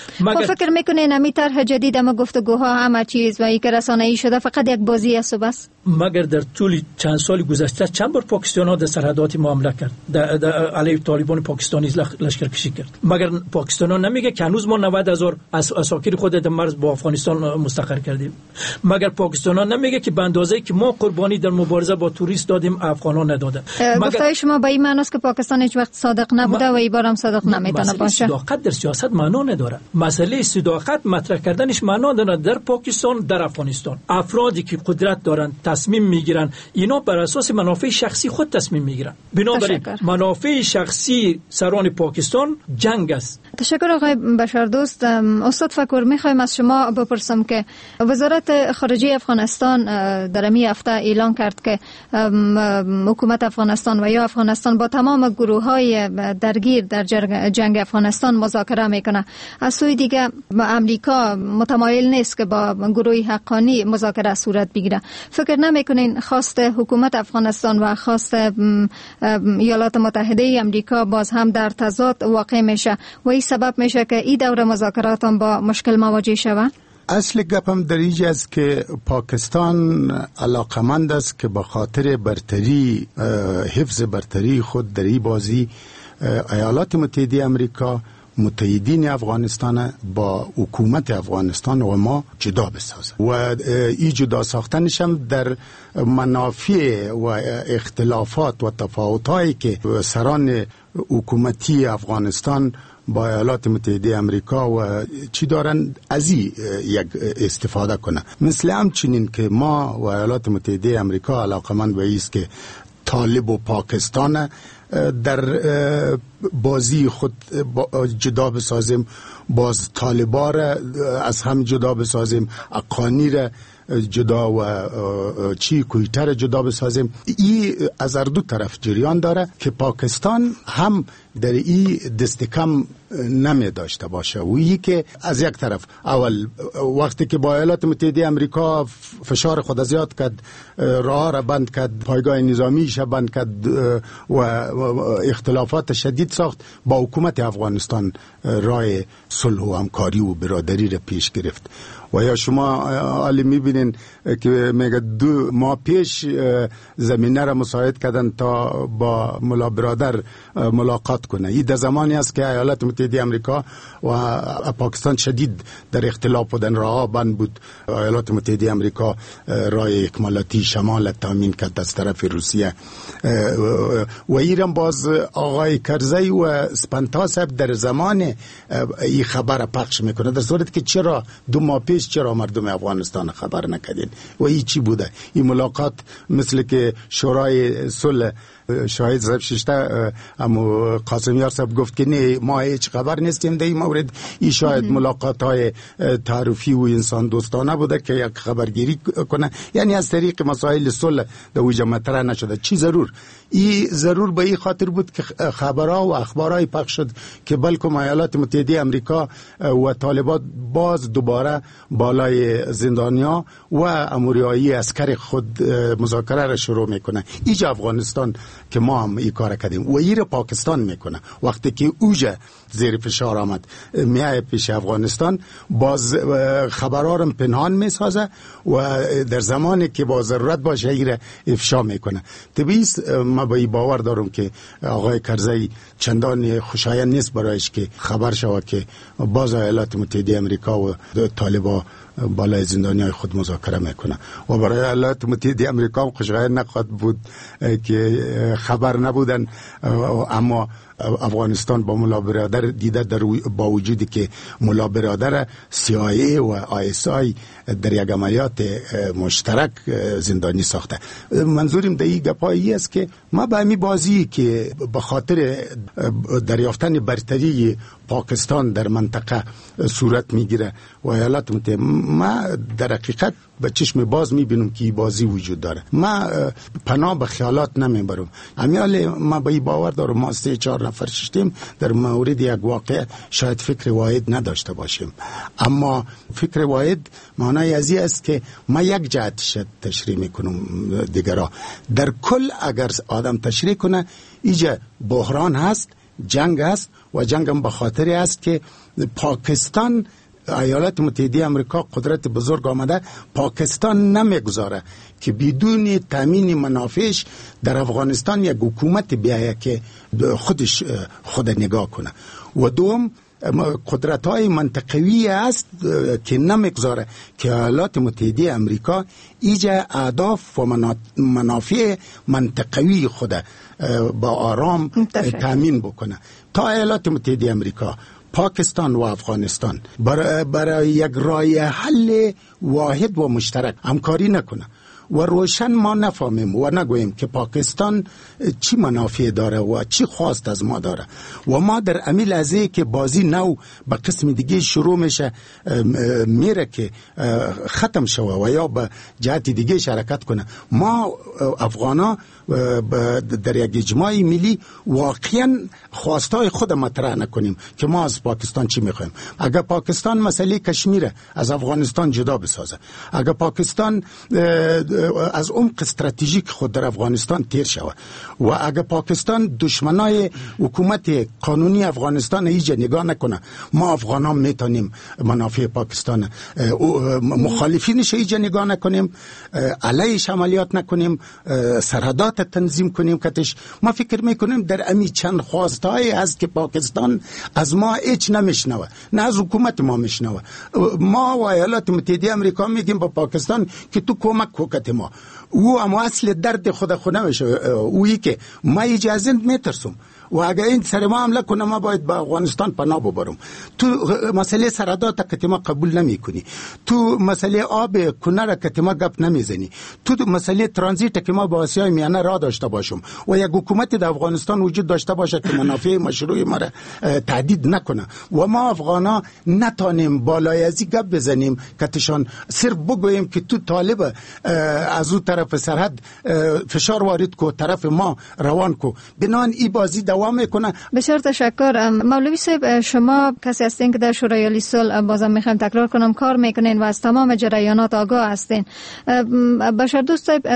فکر میکنین امی طرح جدید اما گفتگوها همه چیز و ای که رسانه‌ای شده فقط یک بازی است و بس؟ مگر در طول چند سال گذشته چند بار پاکستان ها در سرحدات ما حمله کرد، در علیه طالبان پاکستانی لشکرکشی کرد؟ مگر پاکستان ها نمیگه که هنوز ما 90,000 اساکیر خود در مرز با افغانستان مستقر کردیم؟ مگر پاکستان ها نمیگه که به اندازه‌ای که ما قربانی در مبارزه با توریست دادیم افغان ها ندادن؟ گفتای شما به این معنی است که پاکستان هیچ وقت صادق نبوده و این بار هم صادق نمیتونه باشه؟ صداقت در سیاست معنا نداره. مسئله صداقت مطرح کردنش معنا داره در پاکستان، در افغانستان. افرادی که قدرت دارن تصمیم میگیرن، اینا بر اساس منافع شخصی خود تصمیم میگیرن. بنابراین منافع شخصی سران پاکستان جنگ است. تشکر آقای بشردوست. استاد فکر میخوایم از شما بپرسم که وزارت خارجه افغانستان در این هفته اعلان کرد که حکومت افغانستان و یا افغانستان با تمام گروه‌های درگیر در جنگ افغانستان مذاکره میکنه. از سوی دیگه امریکا متمایل نیست که با گروه حقانی مذاکره صورت بگیره. فکر نمیکنین خواست حکومت افغانستان و خواست ایالات متحده امریکا باز هم در تضاد واقع میشه و این سبب میشه که این دور مذاکرات هم با مشکل مواجه شود؟ اصل گپم در اینجا است که پاکستان علاقمند است که به خاطر برتری، حفظ برتری خود در این بازی ایالات متحده امریکا متحدین افغانستان با حکومت افغانستان و ما جدا بسازه و این جدا ساختنش هم در منافع و اختلافات و تفاوت‌هایی که سران حکومتی افغانستان با ایالات متحده امریکا و چی دارن از یک استفاده کنه. مثل همچنین که ما و ایالات متحده امریکا علاقمند به است که طالب و پاکستان در بازی خود جدا بسازیم، باز طالبا را از هم جدا بسازیم، اقانی را جدا و کویتر جدا بسازیم. این از هر دو طرف جریان داره که پاکستان هم در این دست کم نمی داشته باشه و این که از یک طرف اول وقتی که با ایالات متحده امریکا فشار خود زیاد کرد، راه را بند کرد، پایگاه نظامیش بند کرد و اختلافات شدید ساخت، با حکومت افغانستان راه صلح و همکاری و برادری را پیش گرفت. و یا شما حالی میبینین که میگه 2 ماه پیش زمینه را مساعد کردن تا با ملا برادر ملاقات کنه. این در زمانی است که ایالات متحده امریکا و پاکستان شدید در اختلاف بودن، راه بند بود. ایالات متحده امریکا راه اکمالاتی شمال تامین کرد از طرف روسیه و ایران باز آقای کرزی و اسپانتا صاحب در زمان این خبر پخش میکنه، در صورتی که چرا 2 ماه پیش چرا مردم افغانستان خبر نکردین و این چی بوده؟ این ملاقات مثل که شورای صلح شاهد صاحب ششته اما قاسمیار صاحب گفت که نه ما هیچ خبر نیستیم در این مورد. این شاید ملاقات های تعارفی و انسان دوستانه بوده که یک خبرگیری کنه، یعنی از طریق مسائل صلح در اوجا مطرح نشده. چی ضرور؟ این ضرور به این خاطر بود که خبرها و اخبارهای پخش شد که بلکه ایالات متحده امریکا و طالبان باز دوباره بالای زندانیا و اموریایی عسکر خود مذاکره را شروع میکنه. اینجا افغانستان که ما هم این کار کردیم و این را پاکستان میکنه. وقتی که اوجا زیر فشار آمد میای پیش افغانستان، باز خبرها پنهان میسازه و در زمانی که با ضرورت باشه این را افشا میکنه. طبیعی ما با این باور دارم که آقای کرزی چندان خوشایند نیست برایش که خبر شود که باز ایالات متحده امریکا و طالبان بالای زندانیای خود مذاکره میکنه و برای ایالات متحده امریکا خوشایند نخواهد بود که خبر نبودن، اما افغانستان با ملا برادر دیده با وجودی که ملا برادر CIA و ISI در یک عملیات مشترک زندانی ساخته. منظورم در این گپایی است که ما به همین بازی که به خاطر دریافتن برتری پاکستان در منطقه صورت میگیره و ایالات متحده، ما در حقیقت به چشم باز میبینم که این بازی وجود داره. ما پناه به خیالات نمیبرم. امیال ما به این باور دارم ما 3-4 نفر شدیم در مورد یک واقع شاید فکر واحد نداشته باشیم، اما فکر واحد معنای از این است که ما یک جهت تشریح میکنم دیگرها. در کل اگر آدم تشریح کنه اینجا بحران هست، جنگ هست و جنگ هم به خاطر است که پاکستان، ایالات متحده امریکا قدرت بزرگ آمده، پاکستان نمیگذاره که بدون تامین منافعش در افغانستان یک حکومت بیایه که خودش خود نگاه کنه. و دوم قدرت های منطقوی است که نمیگذاره که ایالات متحده امریکا ایجا اهداف و منافع منطقوی خود با آرام تامین بکنه. تا ایالات متحده امریکا پاکستان و افغانستان برای یک راه حل واحد و مشترک همکاری نکنه و روشن ما نفهمیم و نگوییم که پاکستان چی منافع داره و چی خواست از ما داره و ما در امی لحظه که بازی نو به قسم دیگه شروع میشه میره که ختم شوه و یا به جهت دیگه شرکت کنه، ما افغانا در یک اجماع ملی واقعا خواستای خود مطرح نکنیم که ما از پاکستان چی میخوایم. اگر پاکستان مسئله کشمیر از افغانستان جدا بسازه، اگر پاکستان از عمق استراتژیک خود در افغانستان تیر شود و اگر پاکستان دشمنای حکومت قانونی افغانستان ایجا نگاه نکنه، ما افغانان میتونیم منافع پاکستان مخالفینش ایجا نگاه نکنیم، علیش عملیات نکنیم، سرحدات تنظیم کنیم کتش. ما فکر میکنیم در امی چند خواستهای هست که پاکستان از ما هیچ نمیشنوه، نه از حکومت ما میشنوه. ما و ایالات متحده امریکا میگیم با پاکستان که تو کمک کوکت ما، او اما اصل درد خود نمیشه، اویی که ما اجازه میترسم و اگر این سر ما حمله کنه ما باید با افغانستان پناه ببرم. تو مسئله سرحدات که ما قبول نمی کنی، تو مسئله آب کنر که ما گپ نمیزنی، تو مسئله ترانزیت که ما با آسیای میانه را داشته باشم و یک حکومت در افغانستان وجود داشته باشه که منافع مشروع ما را تهدید نکنه و ما افغانا نتانیم بالای ازی گپ بزنیم که تشان صرف بگوییم که تو طالب از اون طرف سرحد فشار وارد کو، طرف ما روان کو، بنان ای بازی دوام میکنه. بسیار تشکر. مولوی صاحب، شما کسی هستین که در شورای عالی صلح، بازم میخوایم تکرار کنم، کار میکنین و از تمام جریانات آگاه هستین. بشردوست صاحب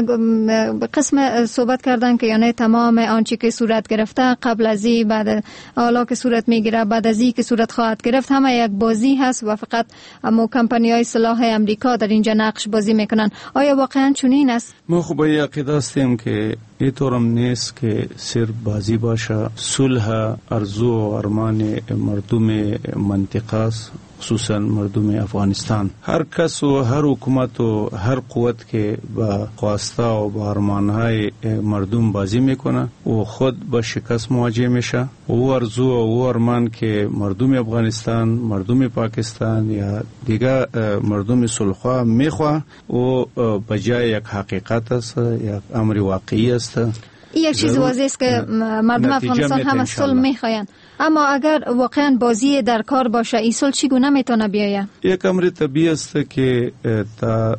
قسم صحبت کردن که یعنی تمام آنچه که صورت گرفته قبل از این، بعد حالا که صورت میگیره، بعد از این که صورت خواهد گرفت، همه یک بازی هست و فقط کمپانی های سلاح امریکا در اینجا نقش بازی میکنن. آیا واقعا چنین است؟ ما خب این عقیده هستیم که اینطورم نیست که صرف بازی باشه. صلح ارزو و ارمان مردم منطقه است، خصوصا مردم افغانستان. هر کس و هر حکومت و هر قوت که با خواسته و با ارمانهای مردم بازی میکنه و خود با شکست مواجه میشه. و ارزو و ارمان که مردم افغانستان، مردم پاکستان یا دیگه مردم صلح‌خواه میخواه و بجای یک حقیقت است، یک امر واقعی است. یک چیز واضح است که مردم افغانستان هم صلح میخواین، اما اگر واقعا بازی در کار باشه این صلح چگونه میتونه بیاید؟ یک امر طبیعی است که تا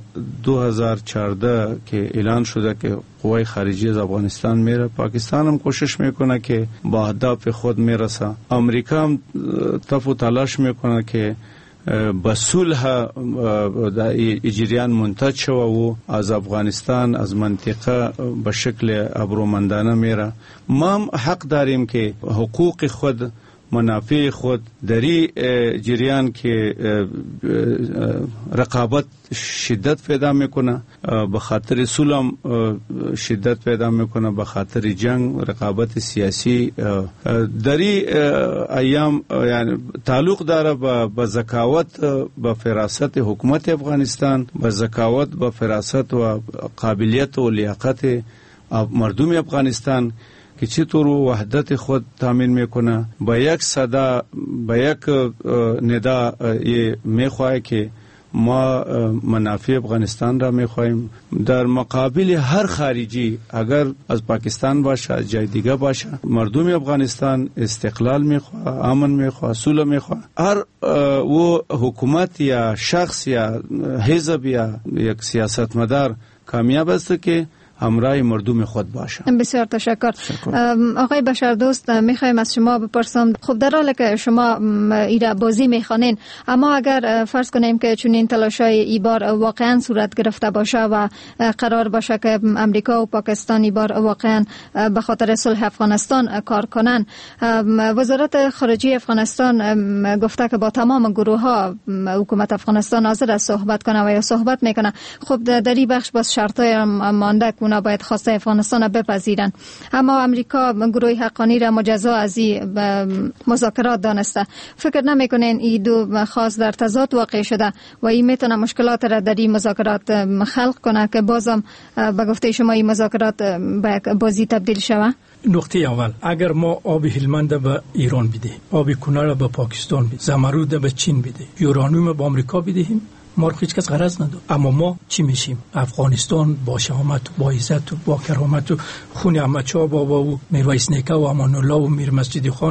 2014 که اعلان شده که قوای خارجی از افغانستان میره، پاکستان هم کوشش میکنه که با اهداف خود میرسه. امریکا هم تف و تلاش میکنه که با صلح اجریان منتج شو و از افغانستان، از منطقه به شکل ابرومندانه میره. ما هم حق داریم که حقوق خود، منافع خود دری جریان که رقابت شدت پیدا میکنه، به خاطر صلح شدت پیدا میکنه، به خاطر جنگ، رقابت سیاسی دری ایام یعنی تعلق داره با ذکاوت، با فراست حکومت افغانستان، با ذکاوت، با فراست و قابلیت و لیاقت مردم افغانستان که چطور وحدت خود تامین میکنه. با یک صدا، با یک ندا میخواه که ما منافع افغانستان را میخواهیم در مقابل هر خارجی، اگر از پاکستان باشه، از جای دیگه باشه، مردم افغانستان استقلال میخواه، امن میخواه، صلح میخواه. هر و حکومت یا شخص یا حزب یا یک سیاستمدار کامیاب است که همراه مردم خود باشه. بسیار تشکر. آقای بشردوست، میخوایم از شما بپرسم، خب در حالی که شما ایره بازی میخوانین، اما اگر فرض کنیم که چنین تلاشای ای بار واقعا صورت گرفته باشه و قرار باشه که امریکا و پاکستان ای بار واقعا به خاطر صلح افغانستان کار کنن، وزارت خارجه افغانستان گفته که با تمام گروه ها حکومت افغانستان حاضر است صحبت کنه و یا صحبت میکنه. خب در این بخش باز شرطای مانده که اونا باید خواسته افغانستان بپذیرن، اما امریکا گروه حقانی را مجزا از این مذاکرات دانسته. فکر نمیکنین این دو خواست در تضاد واقع شده و این میتونه مشکلات را در این مذاکرات خلق کنه که بازم به گفته شما این مذاکرات به بازی تبدیل شود؟ نقطه اول، اگر ما آب هلمند به ایران بدهیم، آب کنر به پاکستان بدهیم، زمرود به چین بدهیم، یورانیوم به آمریکا بدهیم، ما رو هیچ کس غرض نداره. اما ما چی میشیم؟ افغانستان با شهامت و با عزت و با کرامت و خون احمد شاه بابا و میرویس نیکه و امان الله و میر مسجد خان و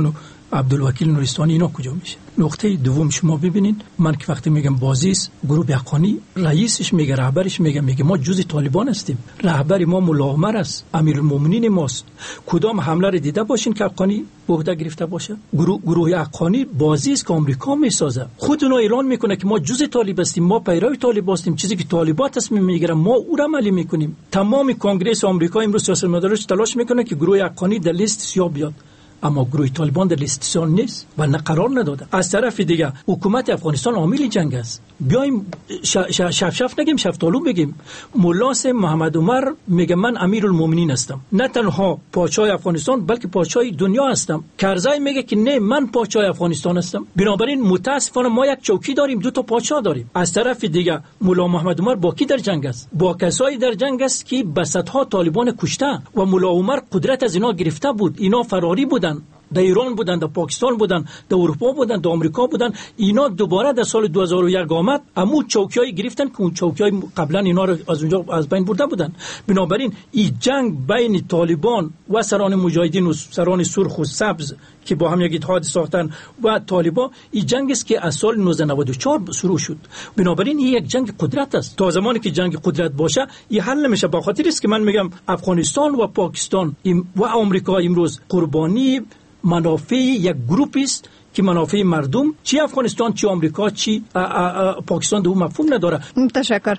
عبدالوکیل نورستانی اینا کجا میشه؟ نقطه دوم شما ببینین، من که وقتی میگم بازی است، گروه حقانی رئیسش میگه، رهبرش میگه ما جزء طالبان هستیم، رهبر ما ملا عمر است، امیرالمومنین ماست. کدام حمله رو دیده باشین که حقانی به عهده گرفته باشه؟ گروه حقانی بازی است که آمریکا میسازه. خود اونها اعلان میکنه که ما جزء طالب هستیم، ما پیرو طالب هستیم، چیزی که طالبات تصمیم میگیرن ما او را عملی میکنیم. تمام کنگره آمریکا امروز سیاستمدارش تلاش میکنه که گروه حقانی در لیست سیاه بیاد، اما گروه طالبان در لیست سیاه نیست و نه قرار نداده. از طرف دیگه حکومت افغانستان عامل جنگ است. بیایم شف نگیم، شفتالو بگیم. ملا محمد عمر میگه من امیرالمومنین هستم، نه تنها پادشاه افغانستان بلکه پادشاه دنیا هستم. کرزی میگه که نه من پادشاه افغانستان هستم. بنابراین متاسفانه ما یک چوکی داریم، دو تا پادشاه داریم. از طرف دیگه ملا محمد عمر با کی در جنگ است؟ با کسایی در جنگ است که به صدها طالبان کشته و ملا عمر قدرت از اینا گرفته بود. اینا فراری بودن، در ایران بودن، در پاکستان بودن، در اروپا بودن، در آمریکا بودن. اینا دوباره در سال 2001 آمد امو چوکیای گرفتن که اون چوکیای قبلا اینا رو از اونجا از بین برده بودن. بنابراین این جنگ بین طالبان و سران مجاهدین و سران سرخ و سبز که با هم یک اتحاد ساختن و طالبان، این جنگ است که از سال 1994 شروع شد. بنابراین این یک جنگ قدرت است. تا زمانی که جنگ قدرت باشه این حل نمیشه. با خاطر است که من میگم افغانستان و پاکستان و آمریکا امروز قربانی منافع یک گروپ است که منافع مردم، چی افغانستان چی آمریکا چی پاکستان دو مفهوم نداره. تشکر.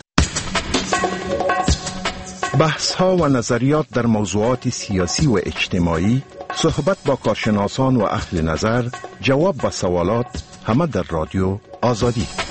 بحث ها و نظریات در موضوعات سیاسی و اجتماعی، صحبت با کارشناسان و اهل نظر، جواب و سوالات، همه در رادیو آزادی.